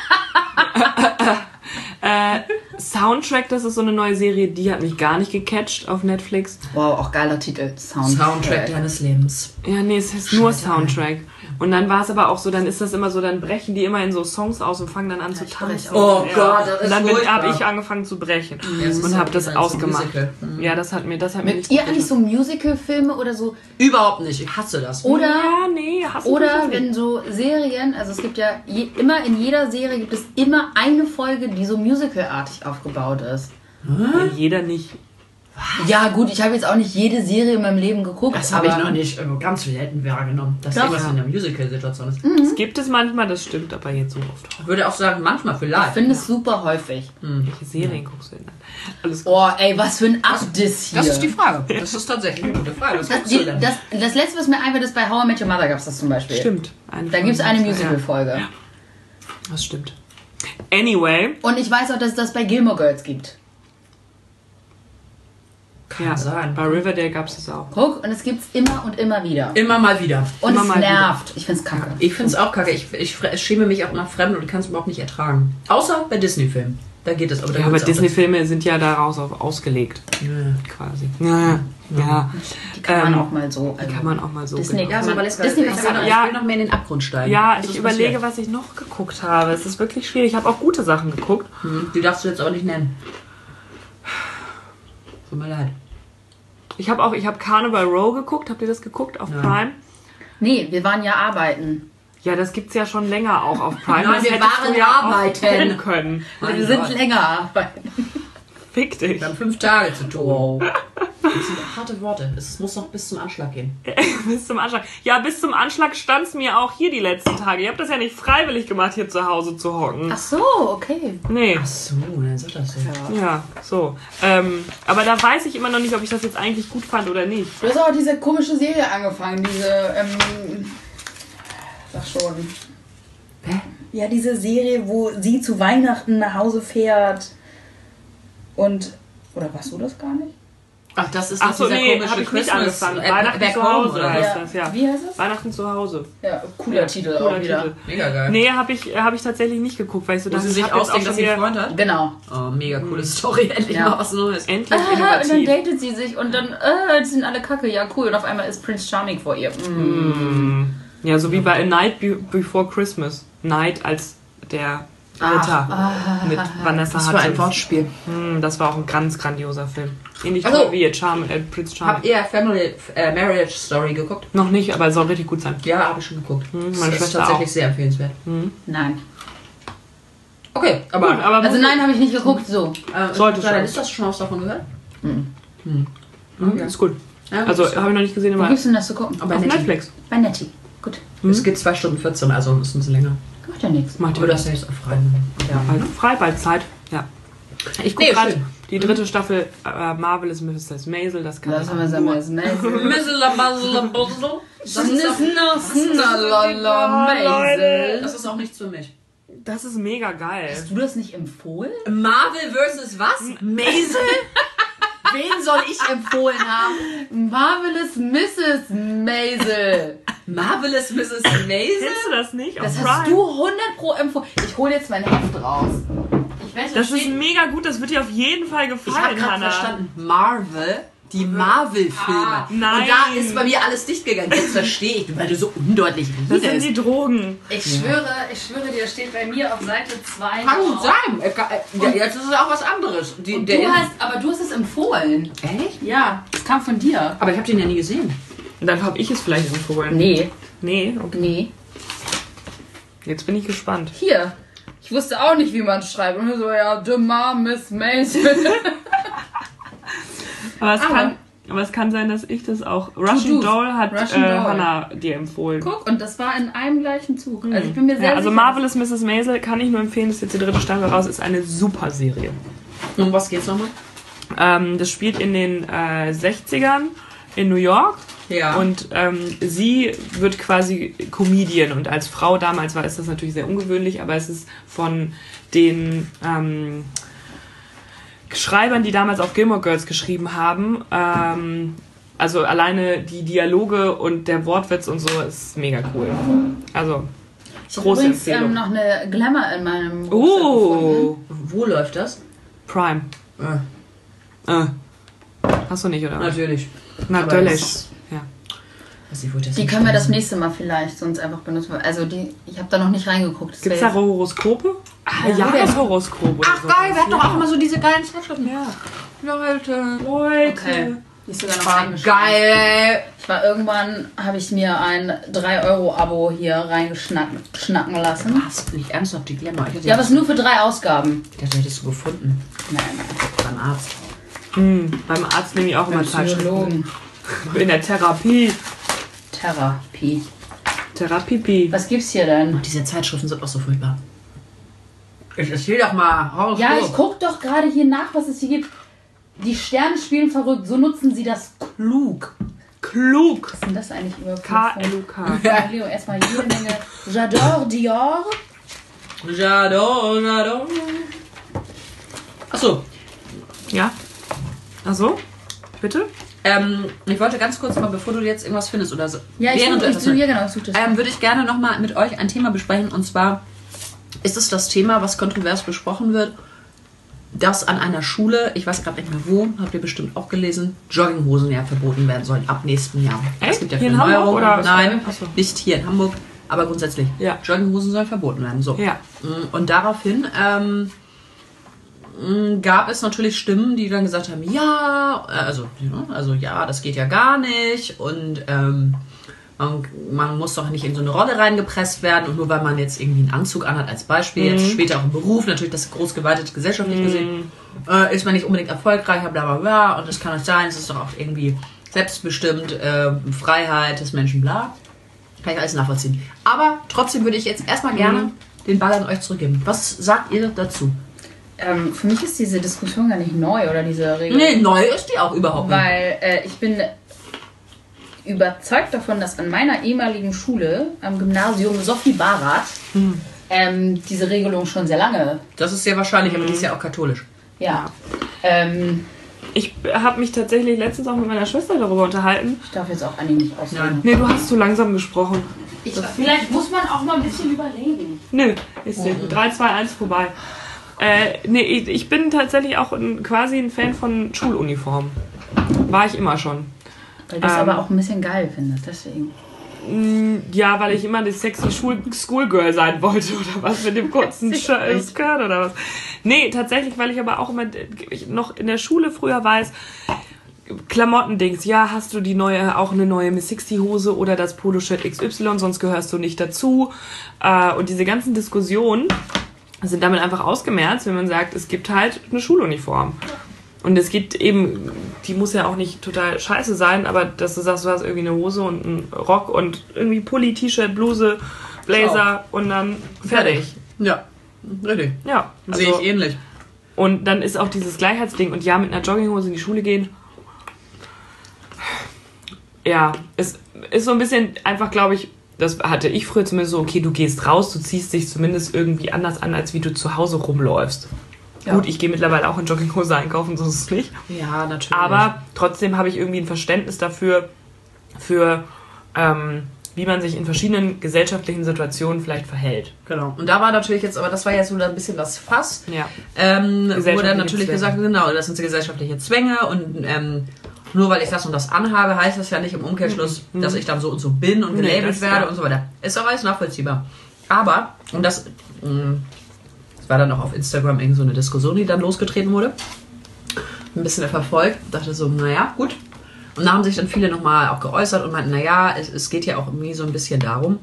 Soundtrack, das ist so eine neue Serie, die hat mich gar nicht gecatcht auf Netflix. Wow, auch geiler Titel. Soundtrack deines Lebens. Ja, nee, es ist nur Soundtrack. Und dann war es aber auch so, dann ist das immer so, dann brechen die immer in so Songs aus und fangen dann an zu tanzen. Oh Ja. Gott, das ist Und dann furchtbar. habe ich angefangen zu brechen es ist und habe das so ein ausgemacht. Musical. Ja, das hat mir nicht Mögt ihr eigentlich so Musical-Filme oder so? Überhaupt nicht, ich hasse das. Oder, Ja, nee, hast du oder nicht. wenn so Serien, also es gibt ja immer in jeder Serie gibt es immer eine Folge, die so musicalartig aufgebaut ist. Jeder nicht. Ja gut, ich habe jetzt auch nicht jede Serie in meinem Leben geguckt. Das habe ich aber noch nicht ganz selten wahrgenommen, dass Doch. irgendwas in der Musical-Situation ist. Das gibt es manchmal, das stimmt, aber jetzt so oft. Ich würde auch sagen, manchmal Ich vielleicht. finde es super häufig. Welche Serien guckst du denn an? Alles gut. Oh, ey, was für ein Abdiss hier. Das ist die Frage. Das ist tatsächlich eine gute Frage. Was guckst du denn? Das letzte, was mir einfällt, ist bei How I Met Your Mother gab es das zum Beispiel. Stimmt. Da gibt es eine Musical-Folge. Ja, das stimmt. Anyway. Und ich weiß auch, dass es das bei Gilmore Girls gibt. Ja, sein. bei Riverdale gab es das auch. Guck, und es gibt es immer und immer wieder. Immer mal wieder. Und immer es mal nervt. Ich find's kacke. Ich finde es auch kacke. Ich schäme mich auch nach Fremden und kann es überhaupt nicht ertragen. Außer bei Disney-Filmen. Da geht es. Aber da Ja, aber gibt's auch Disney-Filme sind ja daraus ausgelegt. Quasi. Ja. Die kann man auch mal so. Die kann man auch mal so. Disney- genau. Ja, so, weil es Disney- ich will noch mehr in den Abgrund steigen. Ja, Was ich ist überlege, passiert? was ich noch geguckt habe. Es ist wirklich schwierig. Ich habe auch gute Sachen geguckt. Die darfst du jetzt aber nicht nennen. Tut mir leid. Ich habe Carnival Row geguckt. Habt ihr das geguckt auf Prime? Nee, wir waren ja arbeiten. Ja, das gibt's ja schon länger auch auf Prime. Nein, Das wir hättest waren du ja auch arbeiten. kennen können. Mein wir sind Gott. länger arbeiten. Fick dich. Wir haben 5 Tage zu tun. Das sind harte Worte. Es muss noch bis zum Anschlag gehen. Bis zum Anschlag. Ja, bis zum Anschlag stand's mir auch hier die letzten Tage. Ihr habt das ja nicht freiwillig gemacht, hier zu Hause zu hocken. Ach so, okay. Nee. Ach so, dann sag das so. Ja, so. Aber da weiß ich immer noch nicht, ob ich das jetzt eigentlich gut fand oder nicht. Du hast auch diese komische Serie angefangen, sag schon. Hä? Ja, diese Serie, wo sie zu Weihnachten nach Hause fährt und... Oder warst du das gar nicht? Ach, das ist Ach doch so, dieser nee, komische habe ich nicht Christmas. angefangen. Weihnachten Back zu Home, Hause oder? heißt Ja. das, ja. Wie heißt es? Weihnachten zu Hause. Ja, cooler Titel cooler auch wieder. Titel. Mega geil. Nee, habe ich tatsächlich nicht geguckt, weil ich so Wo dachte, sie sich ich hab jetzt ausdenkt, auch dass schon sie einen wieder Freund hat. Genau. Oh, mega coole Story. Endlich Ja. mal was Neues. endlich Und dann innovativ. datet sie sich und dann, die sind alle kacke. Ja, cool. Und auf einmal ist Prince Charming vor ihr. Ja, so wie bei A Night Before Christmas. Night als der Ritter mit Vanessa Das war ein Hudgens. Wortspiel. Das war auch ein ganz grandioser Film. Ähnlich Ach so. toll wie Prince Charming. Habt ihr Marriage Story geguckt? Noch nicht, aber soll richtig gut sein. Ja, habe ich schon geguckt. meine Das ist Schwester tatsächlich auch. sehr empfehlenswert. Nein. Okay, aber... Gut, aber Also nein, habe ich nicht geguckt, so. Sollte Kleiner, schon. ist das schon was davon gehört? ist gut. Ja, Also ist- habe ich noch nicht gesehen, Wo aber gibt's denn das zu gucken? aber auf Nettie. Netflix. Bei Nettie. Gut. Es geht 2 Stunden 14, also ist ein bisschen länger. Macht ja nichts. Macht Aber ja das ist jetzt auch frei. ja, bald frei, bald Zeit. Ja. Ich gucke Nee, gerade schön. die 3. Staffel Marvelous Mrs. Maisel. Das kann Das ich haben wir sagen, das Das ist auch nichts für mich. Das ist mega geil. Hast du das nicht empfohlen? Marvel versus was? Maisel? Wen soll ich empfohlen haben? Marvelous Mrs. Maisel. Marvelous Mrs. Maisel? Kennst du das nicht? Das Auf hast Prime? du 100 Pro empfohlen. Ich hole jetzt mein Heft raus. Ich wette, Das ist steht- mega gut, das wird dir auf jeden Fall Ich habe gefallen, gerade Hannah. verstanden. Marvel? Die Marvel-Filme. nein. Und da ist bei mir alles dicht gegangen. Jetzt verstehe ich, weil du so undeutlich Das sind redest. die Drogen. Ich schwöre dir, steht bei mir auf Seite 2. Kann gut sein. Ja, jetzt ist es auch was anderes. Aber du hast es empfohlen. Echt? Ja, es kam von dir. Aber ich habe den ja nie gesehen. Und dann habe ich es vielleicht empfohlen. Nee. Nee, okay. Nee. Jetzt bin ich gespannt. Hier. Ich wusste auch nicht, wie man es schreibt. Und so, ja, The Mom Miss Maisel. Aber es kann sein, dass ich das auch. Russian Do's. Doll hat Russian Doll. Hannah dir empfohlen. Guck, und das war in einem gleichen Zug. Also ich bin mir sehr Ja, also sicher. Marvelous Mrs. Maisel kann ich nur empfehlen, das ist jetzt die 3. Staffel raus, ist eine super Serie. Um was geht's nochmal? Das spielt in den 60ern in New York. Ja. Und sie wird quasi Comedian und als Frau damals ist das natürlich sehr ungewöhnlich, aber es ist von den Schreibern, die damals auch Gilmore Girls geschrieben haben, Also alleine die Dialoge und der Wortwitz und so ist mega cool. Also, Ich habe große übrigens Empfehlung. noch eine Glamour in meinem Rucksack gefunden. Wo läuft das? Prime. Hast du nicht, oder? Natürlich. Natürlich. Ja. Weiß nicht, wo ich das Die können wir das hinstelle. nächste Mal vielleicht sonst einfach benutzen. Also ich habe da noch nicht reingeguckt. Das Gibt's wär da Horoskope? Ah, ja, das Horoskop. Ach geil, wir hatten doch auch immer so diese geilen Zeitschriften. Ja. Leute. Leute. Okay. Die ist sogar noch War reingeschnappt. geil. Ich war irgendwann, habe ich mir ein 3-Euro-Abo hier reingeschnacken lassen. Hast du nicht ernsthaft die Glamour? Ja, aber es ist nur für 3 Ausgaben. Ich dachte, hättest du gefunden. Nein. Beim Arzt. Beim Arzt nehme ich auch immer Zeitschriften. Psychologen. In der Therapie. Therapie. Therapie. Was gibt's hier denn? Diese Zeitschriften sind auch so furchtbar. Ich erzähl doch mal. Horoskop. Ja, ich guck doch gerade hier nach, was es hier gibt. Die Sterne spielen verrückt, so nutzen sie das klug. Klug. Was ist denn das eigentlich über K-L-U-K. Formulierung? Erstmal jede Menge J'adore Dior. J'adore. Achso, Ja? Achso? Bitte? ich wollte ganz kurz mal, bevor du jetzt irgendwas findest oder so. Ja, ich während du etwas findest, suche das. würde ich gerne nochmal mit euch ein Thema besprechen. Und zwar ist es das Thema, was kontrovers besprochen wird, dass an einer Schule, ich weiß gerade nicht mehr wo, habt ihr bestimmt auch gelesen, Jogginghosen ja verboten werden sollen ab nächsten Jahr. Echt? Es gibt ja Hier viele in Hamburg Neuerungen. oder? Nein, Ach so. nicht hier in Hamburg, aber grundsätzlich. Ja. Jogginghosen sollen verboten werden. So. Ja. Und daraufhin gab es natürlich Stimmen, die dann gesagt haben, ja, also ja, das geht ja gar nicht und man muss doch nicht in so eine Rolle reingepresst werden und nur weil man jetzt irgendwie einen Anzug anhat als Beispiel, jetzt später auch im Beruf, natürlich das groß gewaltet gesellschaftlich gesehen, ist man nicht unbedingt erfolgreicher, bla bla bla und das kann nicht sein, es ist doch auch irgendwie selbstbestimmt, Freiheit des Menschen, bla. Kann ich alles nachvollziehen. Aber trotzdem würde ich jetzt erstmal gerne den Ball an euch zurückgeben. Was sagt ihr dazu? Für mich ist diese Diskussion gar nicht neu oder diese Regel. Nee, neu ist die auch überhaupt nicht. Weil ich bin überzeugt davon, dass an meiner ehemaligen Schule, am Gymnasium Sophie Barat, diese Regelung schon sehr lange. Das ist sehr wahrscheinlich, aber die ist ja auch katholisch. Ja. Ich habe mich tatsächlich letztens auch mit meiner Schwester darüber unterhalten. Ich darf jetzt auch Anni nicht ausreden. Nee, du hast zu langsam gesprochen. Vielleicht muss man auch mal ein bisschen überlegen. Nö, ist 3, 2, 1 vorbei. Nee, ich bin tatsächlich auch quasi ein Fan von Schuluniformen. War ich immer schon. Weil du es aber auch ein bisschen geil findest, deswegen. Ja, weil ich immer das sexy Schoolgirl sein wollte oder was mit dem kurzen Skirt oder was. Nee, tatsächlich, weil ich aber auch immer noch in der Schule früher weiß, Klamottendings, ja, hast du auch eine neue Miss 60 Hose oder das Poloshirt XY, sonst gehörst du nicht dazu. Und diese ganzen Diskussionen sind damit einfach ausgemerzt, wenn man sagt, es gibt halt eine Schuluniform. Und es gibt eben, die muss ja auch nicht total scheiße sein, aber dass du sagst, du hast irgendwie eine Hose und einen Rock und irgendwie Pulli, T-Shirt, Bluse, Blazer und dann fertig. Ja, richtig. Ja, Sehe ich ähnlich. Und dann ist auch dieses Gleichheitsding und ja, mit einer Jogginghose in die Schule gehen. Ja, es ist so ein bisschen einfach, glaube ich, das hatte ich früher zumindest so, okay, du gehst raus, du ziehst dich zumindest irgendwie anders an, als wie du zu Hause rumläufst. Ja. Gut, ich gehe mittlerweile auch in Jogginghose einkaufen, so ist es nicht. Ja, natürlich. Aber trotzdem habe ich irgendwie ein Verständnis dafür, wie man sich in verschiedenen gesellschaftlichen Situationen vielleicht verhält. Genau. Und da war natürlich jetzt, aber das war jetzt so ein bisschen das Fass. Ja. Wo dann natürlich gesagt, genau, das sind gesellschaftliche Zwänge und nur weil ich das und das anhabe, heißt das ja nicht im Umkehrschluss, dass ich dann so und so bin und gelabelt werde und so weiter. Ist aber alles nachvollziehbar. Aber, und das war dann auch auf Instagram irgendwie so eine Diskussion, die dann losgetreten wurde. Ein bisschen verfolgt, dachte so, naja, gut. Und da haben sich dann viele nochmal auch geäußert und meinten, naja, es geht ja auch irgendwie so ein bisschen darum,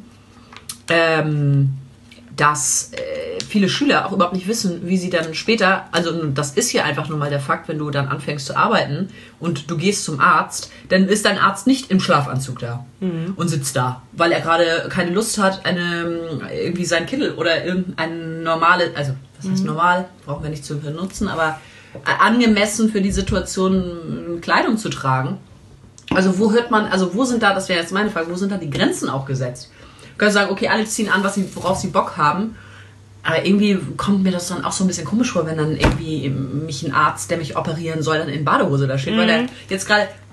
dass viele Schüler auch überhaupt nicht wissen, wie sie dann später, also das ist hier einfach nur mal der Fakt, wenn du dann anfängst zu arbeiten und du gehst zum Arzt, dann ist dein Arzt nicht im Schlafanzug da und sitzt da, weil er gerade keine Lust hat, irgendwie sein Kittel oder irgendein normales, also was heißt normal, brauchen wir nicht zu benutzen, aber angemessen für die Situation Kleidung zu tragen. Also wo sind da, das wäre jetzt meine Frage, wo sind da die Grenzen auch gesetzt? Können sagen, okay, alle ziehen an, worauf sie Bock haben. Aber irgendwie kommt mir das dann auch so ein bisschen komisch vor, wenn dann irgendwie mich ein Arzt, der mich operieren soll, dann in Badehose da steht. Weil der jetzt gerade,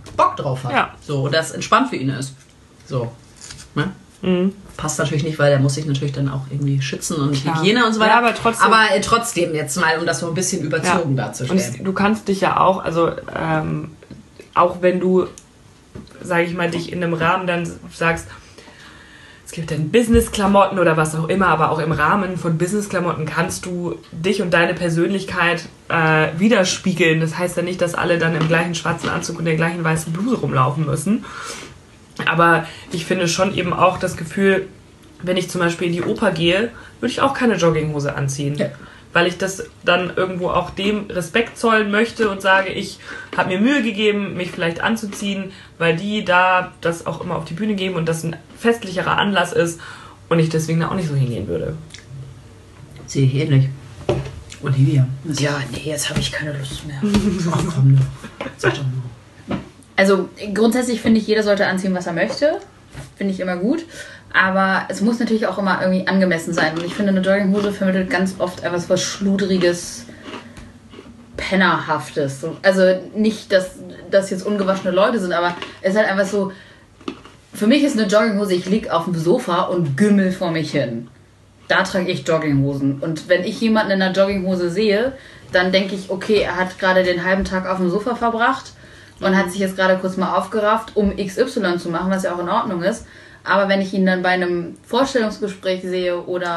Bock drauf hat. Ja. So, und das entspannt für ihn ist. So. Ne? Passt natürlich nicht, weil der muss sich natürlich dann auch irgendwie schützen und Hygiene und so weiter. Ja, aber trotzdem jetzt mal, um das so ein bisschen überzogen darzustellen. Und du kannst dich ja auch, also auch wenn du, sage ich mal, dich in einem Rahmen dann sagst, es gibt dann Business-Klamotten oder was auch immer, aber auch im Rahmen von Business-Klamotten kannst du dich und deine Persönlichkeit widerspiegeln. Das heißt ja nicht, dass alle dann im gleichen schwarzen Anzug und der gleichen weißen Bluse rumlaufen müssen. Aber ich finde schon eben auch das Gefühl, wenn ich zum Beispiel in die Oper gehe, würde ich auch keine Jogginghose anziehen. Ja. Weil ich das dann irgendwo auch dem Respekt zollen möchte und sage, ich habe mir Mühe gegeben, mich vielleicht anzuziehen, weil die da das auch immer auf die Bühne geben und das ein festlicherer Anlass ist und ich deswegen da auch nicht so hingehen würde. Sehe ich ähnlich. Olivia. Ja, nee, jetzt habe ich keine Lust mehr. Ach komm, ne. Sag doch mal. Also grundsätzlich finde ich, jeder sollte anziehen, was er möchte. Finde ich immer gut. Aber es muss natürlich auch immer irgendwie angemessen sein. Und ich finde, eine Jogginghose vermittelt ganz oft etwas was Schludriges, Pennerhaftes. Also nicht, dass das jetzt ungewaschene Leute sind, aber es ist halt einfach so, für mich ist eine Jogginghose, ich liege auf dem Sofa und gümmel vor mich hin. Da trage ich Jogginghosen. Und wenn ich jemanden in einer Jogginghose sehe, dann denke ich, okay, er hat gerade den halben Tag auf dem Sofa verbracht und hat sich jetzt gerade kurz mal aufgerafft, um XY zu machen, was ja auch in Ordnung ist. Aber wenn ich ihn dann bei einem Vorstellungsgespräch sehe oder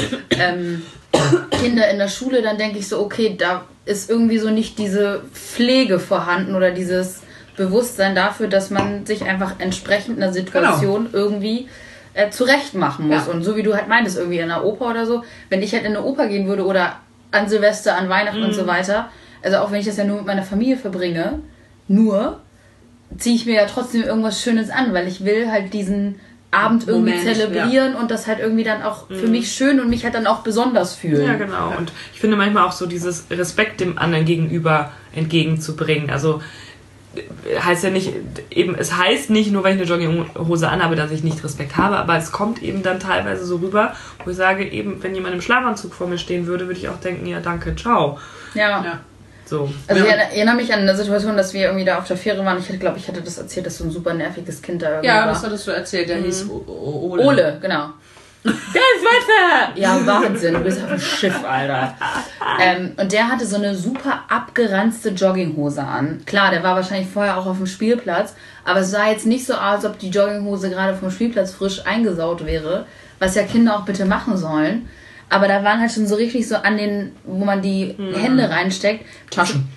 Kinder in der Schule, dann denke ich so, okay, da ist irgendwie so nicht diese Pflege vorhanden oder dieses Bewusstsein dafür, dass man sich einfach entsprechend einer Situation irgendwie zurecht machen muss. Ja. Und so wie du halt meintest, irgendwie in einer Oper oder so, wenn ich halt in eine Oper gehen würde oder an Silvester, an Weihnachten und so weiter, also auch wenn ich das ja nur mit meiner Familie verbringe, ziehe ich mir ja trotzdem irgendwas Schönes an, weil ich will halt diesen Abend irgendwie zelebrieren und das halt irgendwie dann auch für mich schön und mich halt dann auch besonders fühlen. Ja, genau. Und ich finde manchmal auch so dieses Respekt dem anderen gegenüber entgegenzubringen. Also heißt ja nicht, eben, es heißt nicht nur, weil ich eine Jogginghose anhabe, dass ich nicht Respekt habe, aber es kommt eben dann teilweise so rüber, wo ich sage, eben, wenn jemand im Schlafanzug vor mir stehen würde, würde ich auch denken, ja, danke, ciao. Ja. So. Also ich erinnere mich an eine Situation, dass wir irgendwie da auf der Fähre waren. Ich glaube, ich hatte das erzählt, dass so ein super nerviges Kind da irgendwie war. Ja, das hattest du erzählt. Der hieß Ole. Ole, genau. Das Wasser! Ja, Wahnsinn. Du bist auf dem Schiff, Alter. Und der hatte so eine super abgeranzte Jogginghose an. Klar, der war wahrscheinlich vorher auch auf dem Spielplatz. Aber es sah jetzt nicht so aus, als ob die Jogginghose gerade vom Spielplatz frisch eingesaut wäre. Was ja Kinder auch bitte machen sollen. Aber da waren halt schon so richtig so an den, wo man die Hände reinsteckt. Taschen.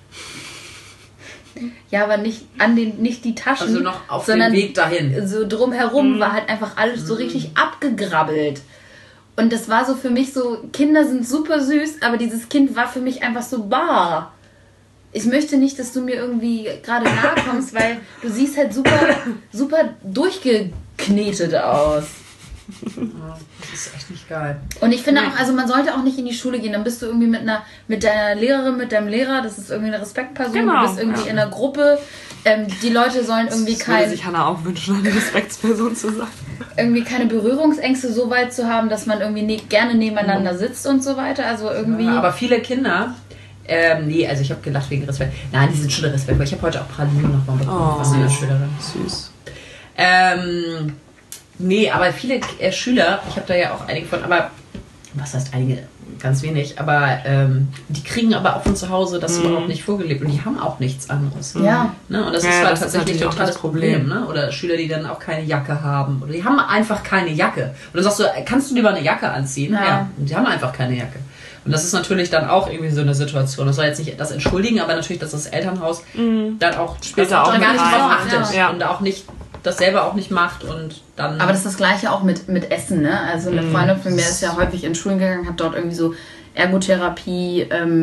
Ja, aber nicht die Taschen. Also noch auf dem Weg dahin. So drumherum war halt einfach alles so richtig abgegrabbelt. Und das war so für mich so, Kinder sind super süß, aber dieses Kind war für mich einfach so bar. Ich möchte nicht, dass du mir irgendwie gerade nahe kommst, weil du siehst halt super durchgeknetet aus. Das ist echt nicht geil. Und ich finde auch, also man sollte auch nicht in die Schule gehen. Dann bist du irgendwie mit deiner Lehrerin, mit deinem Lehrer, das ist irgendwie eine Respektperson, genau. Du bist irgendwie in einer Gruppe. Die Leute sollen irgendwie würde sich Hannah auch wünschen, eine Respektsperson zu sein. Irgendwie keine Berührungsängste so weit zu haben, dass man irgendwie gerne nebeneinander sitzt und so weiter. Also irgendwie. Ja, aber viele Kinder. Also ich habe gelacht wegen Respekt. Nein, die sind schon respektvoll. Ich habe heute auch Pralinen nochmal bekommen. Oh, was eine Schülerin. Süß. Nee, aber viele Schüler, ich habe da ja auch einige von, aber was heißt einige? Ganz wenig, aber die kriegen aber auch von zu Hause das überhaupt nicht vorgelebt und die haben auch nichts anderes. Ja. Ne? Und das ist halt tatsächlich ein totales Problem. Ne? Oder Schüler, die dann auch keine Jacke haben oder die haben einfach keine Jacke. Und dann sagst du, kannst du dir mal eine Jacke anziehen? Ja. Und die haben einfach keine Jacke. Und das ist natürlich dann auch irgendwie so eine Situation. Das soll jetzt nicht das entschuldigen, aber natürlich, dass das Elternhaus dann auch später auch gar nicht drauf achtet und auch nicht das selber auch nicht macht und dann... Aber das ist das Gleiche auch mit Essen, ne? Also eine Freundin von mir ist ja häufig in Schulen gegangen, hat dort irgendwie so Ergotherapie,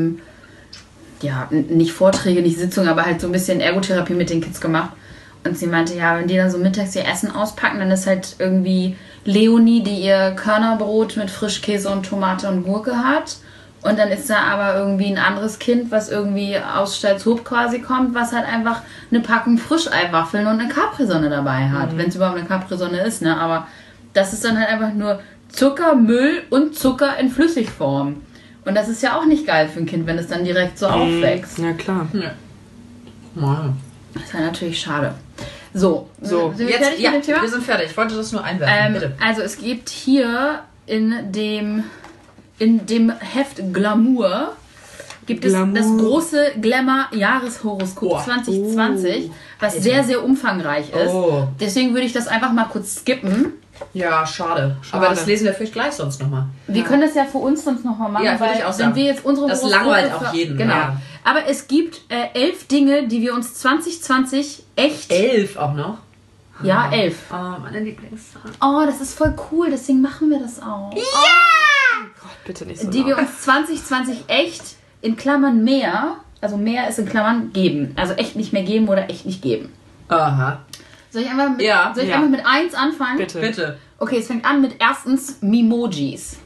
nicht Vorträge, nicht Sitzungen, aber halt so ein bisschen Ergotherapie mit den Kids gemacht. Und sie meinte, ja, wenn die dann so mittags ihr Essen auspacken, dann ist halt irgendwie Leonie, die ihr Körnerbrot mit Frischkäse und Tomate und Gurke hat. Und dann ist da aber irgendwie ein anderes Kind, was irgendwie aus Stalzhoop quasi kommt, was halt einfach eine Packung Frischeiwaffeln und eine Capri-Sonne dabei hat. Wenn es überhaupt eine Capri-Sonne ist, ne? Aber das ist dann halt einfach nur Zucker, Müll und Zucker in Flüssigform. Und das ist ja auch nicht geil für ein Kind, wenn es dann direkt so aufwächst. Ja, klar. Ja. Wow. Das wäre natürlich schade. So. Sind wir Jetzt, fertig ja, mit dem Thema? wir sind fertig. Ich wollte das nur einwerfen, bitte. Also es gibt hier in dem Heft Glamour gibt es das große Glamour-Jahreshoroskop 2020, was sehr, sehr umfangreich ist. Oh. Deswegen würde ich das einfach mal kurz skippen. Ja, schade. Aber das lesen wir vielleicht gleich sonst nochmal. Wir können das ja für uns sonst nochmal machen, Ja, würde ich auch sagen. wenn wir jetzt unsere Das Horoskope langweilt auch jeden. Genau. Ja. Aber es gibt 11 Dinge, die wir uns 2020 echt... 11 auch noch. Ja, 11. Oh, meine Lieblingszahl. Oh, das ist voll cool, deswegen machen wir das auch. Gott, bitte nicht so Die wir laut. uns 2020 echt in Klammern mehr, also mehr ist in Klammern geben. Also echt nicht mehr geben oder echt nicht geben. Aha. Soll ich einfach mit, Ja. einfach mit 1 anfangen? Bitte. Bitte. Okay, es fängt an mit erstens Mimojis.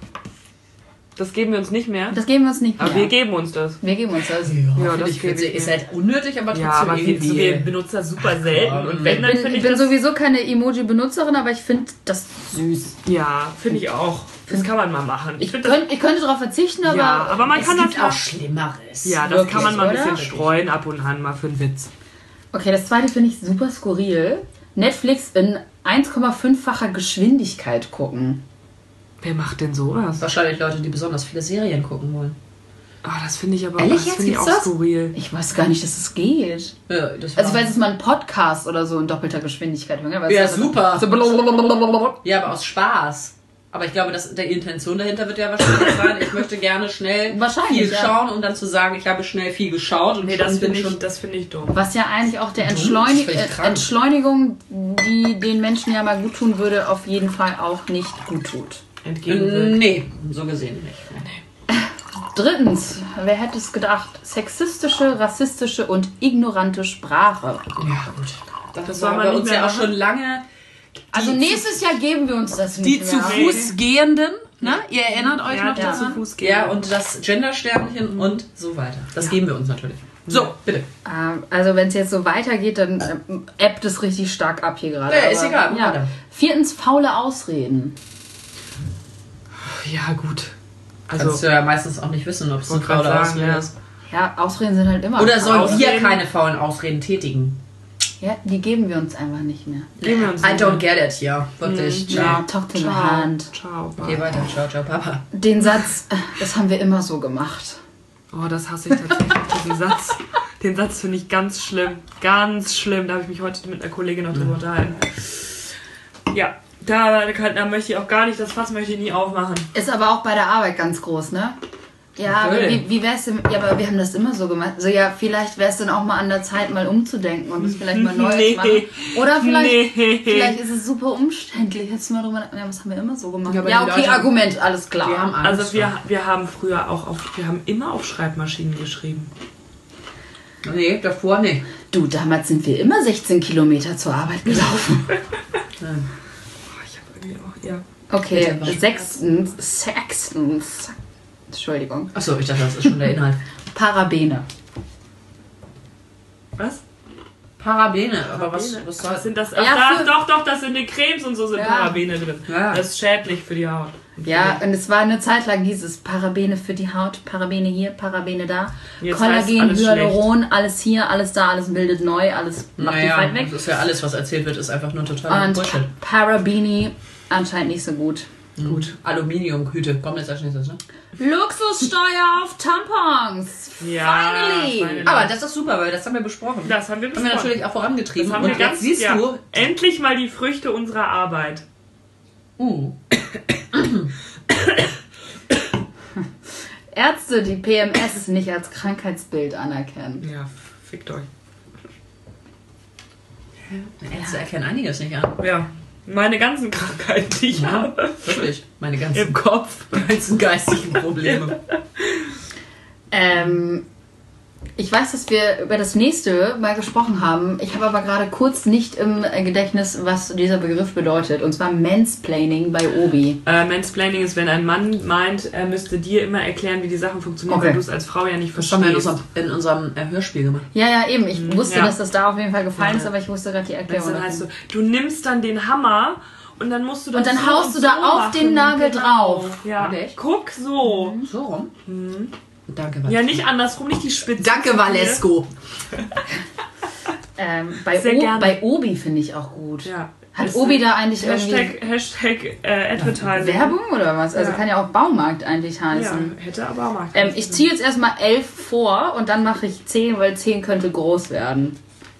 Das geben wir uns nicht mehr. Das geben wir uns nicht mehr. Aber wir geben uns das. Wir geben uns das. Ja, Finde ich witzig. Ist halt unnötig, aber trotzdem Ja, aber irgendwie. wir benutzen das super selten. Und wenn, dann finde Ich ich bin das... sowieso keine Emoji-Benutzerin, aber ich finde das süß. Ja, finde ich auch. Das kann man mal machen. Ich finde das... Ich könnte darauf verzichten, aber... Ja, aber man Es kann gibt das auch Schlimmeres. Ja, das Wirklich, kann man mal ein oder? bisschen streuen ab und an, mal für einen Witz. Okay, das zweite finde ich super skurril. Netflix in 1,5-facher Geschwindigkeit gucken. Wer macht denn sowas? Wahrscheinlich Leute, die besonders viele Serien gucken wollen. Oh, das finde ich aber Ehrlich, das jetzt finde ich gibt's auch das? skurril. Ich weiß gar nicht, dass es geht. Ja, das Also ich weiß, dass man einen Podcast oder so in doppelter Geschwindigkeit hören kann. weil es Ja, ist super. So blablabla. Ja, aber aus Spaß. Aber ich glaube, dass der Intention dahinter wird ja wahrscheinlich sein, ich möchte gerne schnell Wahrscheinlich, viel ja. schauen, um dann zu sagen, ich habe schnell viel geschaut. Und Nee, schon das bin finde schon ich dumm. Was ja eigentlich auch der Das ist völlig krank. Entschleunigung, die den Menschen ja mal gut tun würde, auf jeden Fall auch nicht gut tut. Entgegenwirkt. Nee, so gesehen nicht. Drittens, wer hätte es gedacht? Sexistische, rassistische und ignorante Sprache. Ja, gut. Das soll war man bei nicht uns mehr ja auch machen. schon lange. Also nächstes Jahr geben wir uns das nicht Die zu mehr. Fuß gehenden, ne? Ihr erinnert euch noch Ja, zu daran? Fuß gehen. Ja, und das Gendersternchen und so weiter. Das geben wir uns natürlich. So, bitte. Also wenn es jetzt so weitergeht, dann ebbt es richtig stark ab hier gerade. Ja, ist Aber, egal, Ja. weiter. Viertens, faule Ausreden. Ja, gut. Kannst Also, du ja meistens auch nicht wissen, ob es eine wollte grad faule sagen, Ausrede ja. ist. Ja, Ausreden sind halt immer. Oder sollen wir Ausreden? keine faulen Ausreden tätigen? Ja, die geben wir uns einfach nicht mehr. geben wir uns I nicht don't mehr. get it hier. Wirklich. Ja, talk to the hand. Ciao. Geh Bye. weiter. Ciao, ciao, Papa. Den Satz, das haben wir immer so gemacht. Oh, das hasse ich tatsächlich, diesen Satz. Den Satz finde ich ganz schlimm. Ganz schlimm. Da habe ich mich heute mit einer Kollegin noch drüber unterhalten. Ja, da möchte ich auch gar nicht, das Fass möchte ich nie aufmachen. Ist aber auch bei der Arbeit ganz groß, ne? Ja, aber Natürlich. wie wär's denn? Ja, aber wir haben das immer so gemacht. So, ja, vielleicht wäre es dann auch mal an der Zeit, mal umzudenken und das vielleicht mal neu Nee. zu machen. Oder vielleicht, Nee. vielleicht ist es super umständlich. Jetzt mal drüber, ja, was haben wir immer so gemacht? Ja, aber Ja, die okay, Leute- Argument, alles klar. Die haben Angst. Also wir haben früher auch wir haben immer auf Schreibmaschinen geschrieben. Nee, davor nicht. Du, damals sind wir immer 16 Kilometer zur Arbeit gelaufen. Oh, ich habe irgendwie auch, ja. Okay, Bitte. sechstens. Entschuldigung. Achso, ich dachte, das ist schon der Inhalt. Parabene. Was? Parabene, aber was soll Was sind das? Ja, Ach, doch, das sind die Cremes und so sind Ja. Parabene drin. Ja. Das ist schädlich für die Haut. Ja, und es war eine Zeit lang hieß es Parabene für die Haut, Parabene hier, Parabene da. Jetzt Kollagen, heißt alles Hyaluron, alles hier, alles da, alles bildet neu, alles macht die Naja, Zeit weg. das ist ja alles, was erzählt wird, ist einfach nur total Und Bullshit. Parabene anscheinend nicht so gut. Gut. Aluminiumhüte, kommt jetzt als nächstes, ne? Luxussteuer auf Tampons. Ja, Finally. finally. Aber das ist super, weil das haben wir besprochen. Das haben wir haben wir besprochen. natürlich auch vorangetrieben. Das haben wir und ganz, jetzt siehst ja, du, endlich mal die Früchte unserer Arbeit. Ärzte, die PMS nicht als Krankheitsbild anerkennen. Ja, fickt euch. Ärzte erkennen einiges nicht an. Ja, meine ganzen Krankheiten, die ich habe. Wirklich, meine Im ganzen Kopf. geistigen Probleme. Ich weiß, dass wir über das nächste mal gesprochen haben. Ich habe aber gerade kurz nicht im Gedächtnis, was dieser Begriff bedeutet. Und zwar Mansplaining bei Obi. Mansplaining ist, wenn ein Mann meint, er müsste dir immer erklären, wie die Sachen funktionieren, Okay. weil du es als Frau ja nicht Das haben wir verstehst. in unserem Hörspiel gemacht. Ja, eben. Ich wusste, ja. dass das da auf jeden Fall gefallen Ja. ist, aber ich wusste gerade die Weißt Erklärung. du, dann davon. heißt du nimmst dann den Hammer und dann musst du das Und dann so haust und du da so auf machen. den Nagel drauf. Ja, Echt? guck so. So rum. Danke, Ja, nicht andersrum, nicht die Spitze. Danke, Valesco. Sehr gerne. Bei Obi finde ich auch gut. Ja. Hat Obi da eigentlich Hashtag Advertising. Werbung oder was? Also Ja. kann ja auch Baumarkt eigentlich Ja, heißen. hätte aber auch mal. Ich ziehe jetzt erstmal 11 vor und dann mache ich 10, weil 10 könnte groß werden.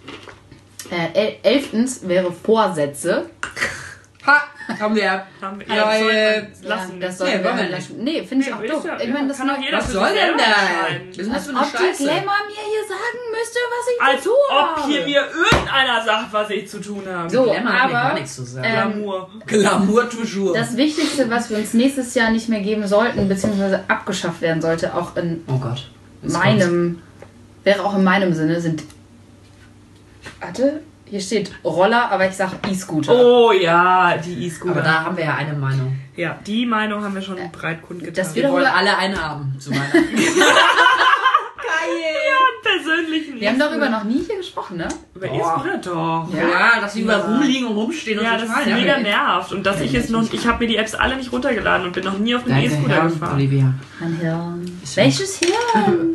11. wäre Vorsätze. Ha! Haben wir. Ja, lassen. Das soll Nee, wollen wir wir lassen. Nee, finde ich auch doof. Ich meine, das kann doch noch, jeder Was für soll sich denn selber da? entscheiden. Was ist das für eine ob die Scheiße? Glamour mir hier sagen müsste, was ich Als zu tun ob habe. hier mir irgendeiner sagt, was ich zu tun habe. So, Glamour hat mir gar aber nichts zu sagen. Glamour. Glamour toujours. das Wichtigste, was wir uns nächstes Jahr nicht mehr geben sollten, beziehungsweise abgeschafft werden sollte, auch in Oh Gott. wäre auch in meinem Sinne, sind. Warte, hier steht Roller, aber ich sag E-Scooter. Oh ja, die E-Scooter. Aber da haben wir ja eine Meinung. Ja, die Meinung haben wir schon breit kundgetan. das Wir Wiederhole- wollen alle einen haben zu Weihnachten. persönlichen Wir haben darüber noch nie hier gesprochen, ne? Über Doch. E-Scooter doch. Ja, dass die überall rumliegen und rumstehen und Ja, so das total ist mega nervig. nervt. Und dass ich jetzt noch, ich habe mir die Apps alle nicht runtergeladen und bin noch nie auf einem Danke, E-Scooter Herr gefahren. Olivia. Mein Hirn. Welches Hirn?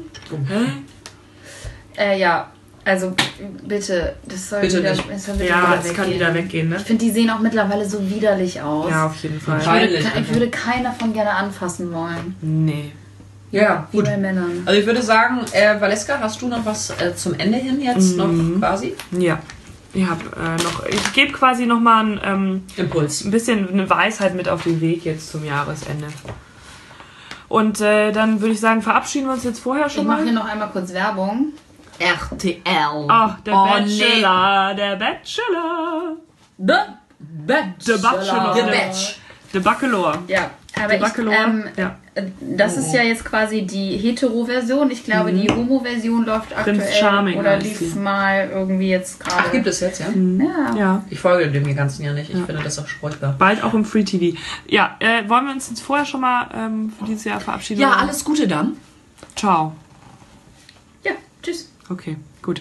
Hä? Ja, also bitte, das soll Bitte wieder, nicht. das soll bitte Ja, wieder es weggehen. kann wieder weggehen, ne? Ich finde, die sehen auch mittlerweile so widerlich aus. Ja, auf jeden Fall. Ich würde, Peinlich, ich würde keinen davon gerne anfassen wollen. Nee. Ja, Wie gut. bei Männern. Also ich würde sagen, Valeska, hast du noch was zum Ende hin jetzt noch quasi? Ja. Ich habe ich gebe quasi nochmal ein Impuls. bisschen eine Weisheit mit auf den Weg jetzt zum Jahresende. Und dann würde ich sagen, verabschieden wir uns jetzt vorher Ich schon mache mal. hier noch einmal kurz Werbung. RTL. Ach, der Oh, Bachelor, der Bachelor. The The Bachelor. The Batch. Der Bachelor. Ja, aber Der ich, Bachelor. Ja. das ist ja jetzt quasi die Hetero-Version. Ich glaube, die Homo-Version läuft aktuell Charming oder heißt lief sie. mal irgendwie jetzt gerade. Ach, gibt es jetzt, ja? Ja. Ja. Ich folge dem ganzen ja nicht. Ich finde das auch furchtbar. Bald auch im Free TV. Ja, wollen wir uns jetzt vorher schon mal für dieses Jahr verabschieden? Ja, oder? alles Gute dann. Ciao. Ja, tschüss. Okay, gut.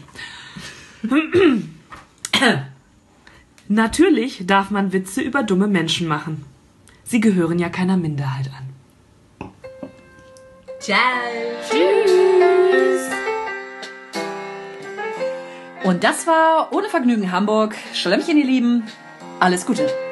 Natürlich darf man Witze über dumme Menschen machen. Sie gehören ja keiner Minderheit an. Ciao. Und das war Ohne Vergnügen Hamburg. Schlemmchen, ihr Lieben. Alles Gute.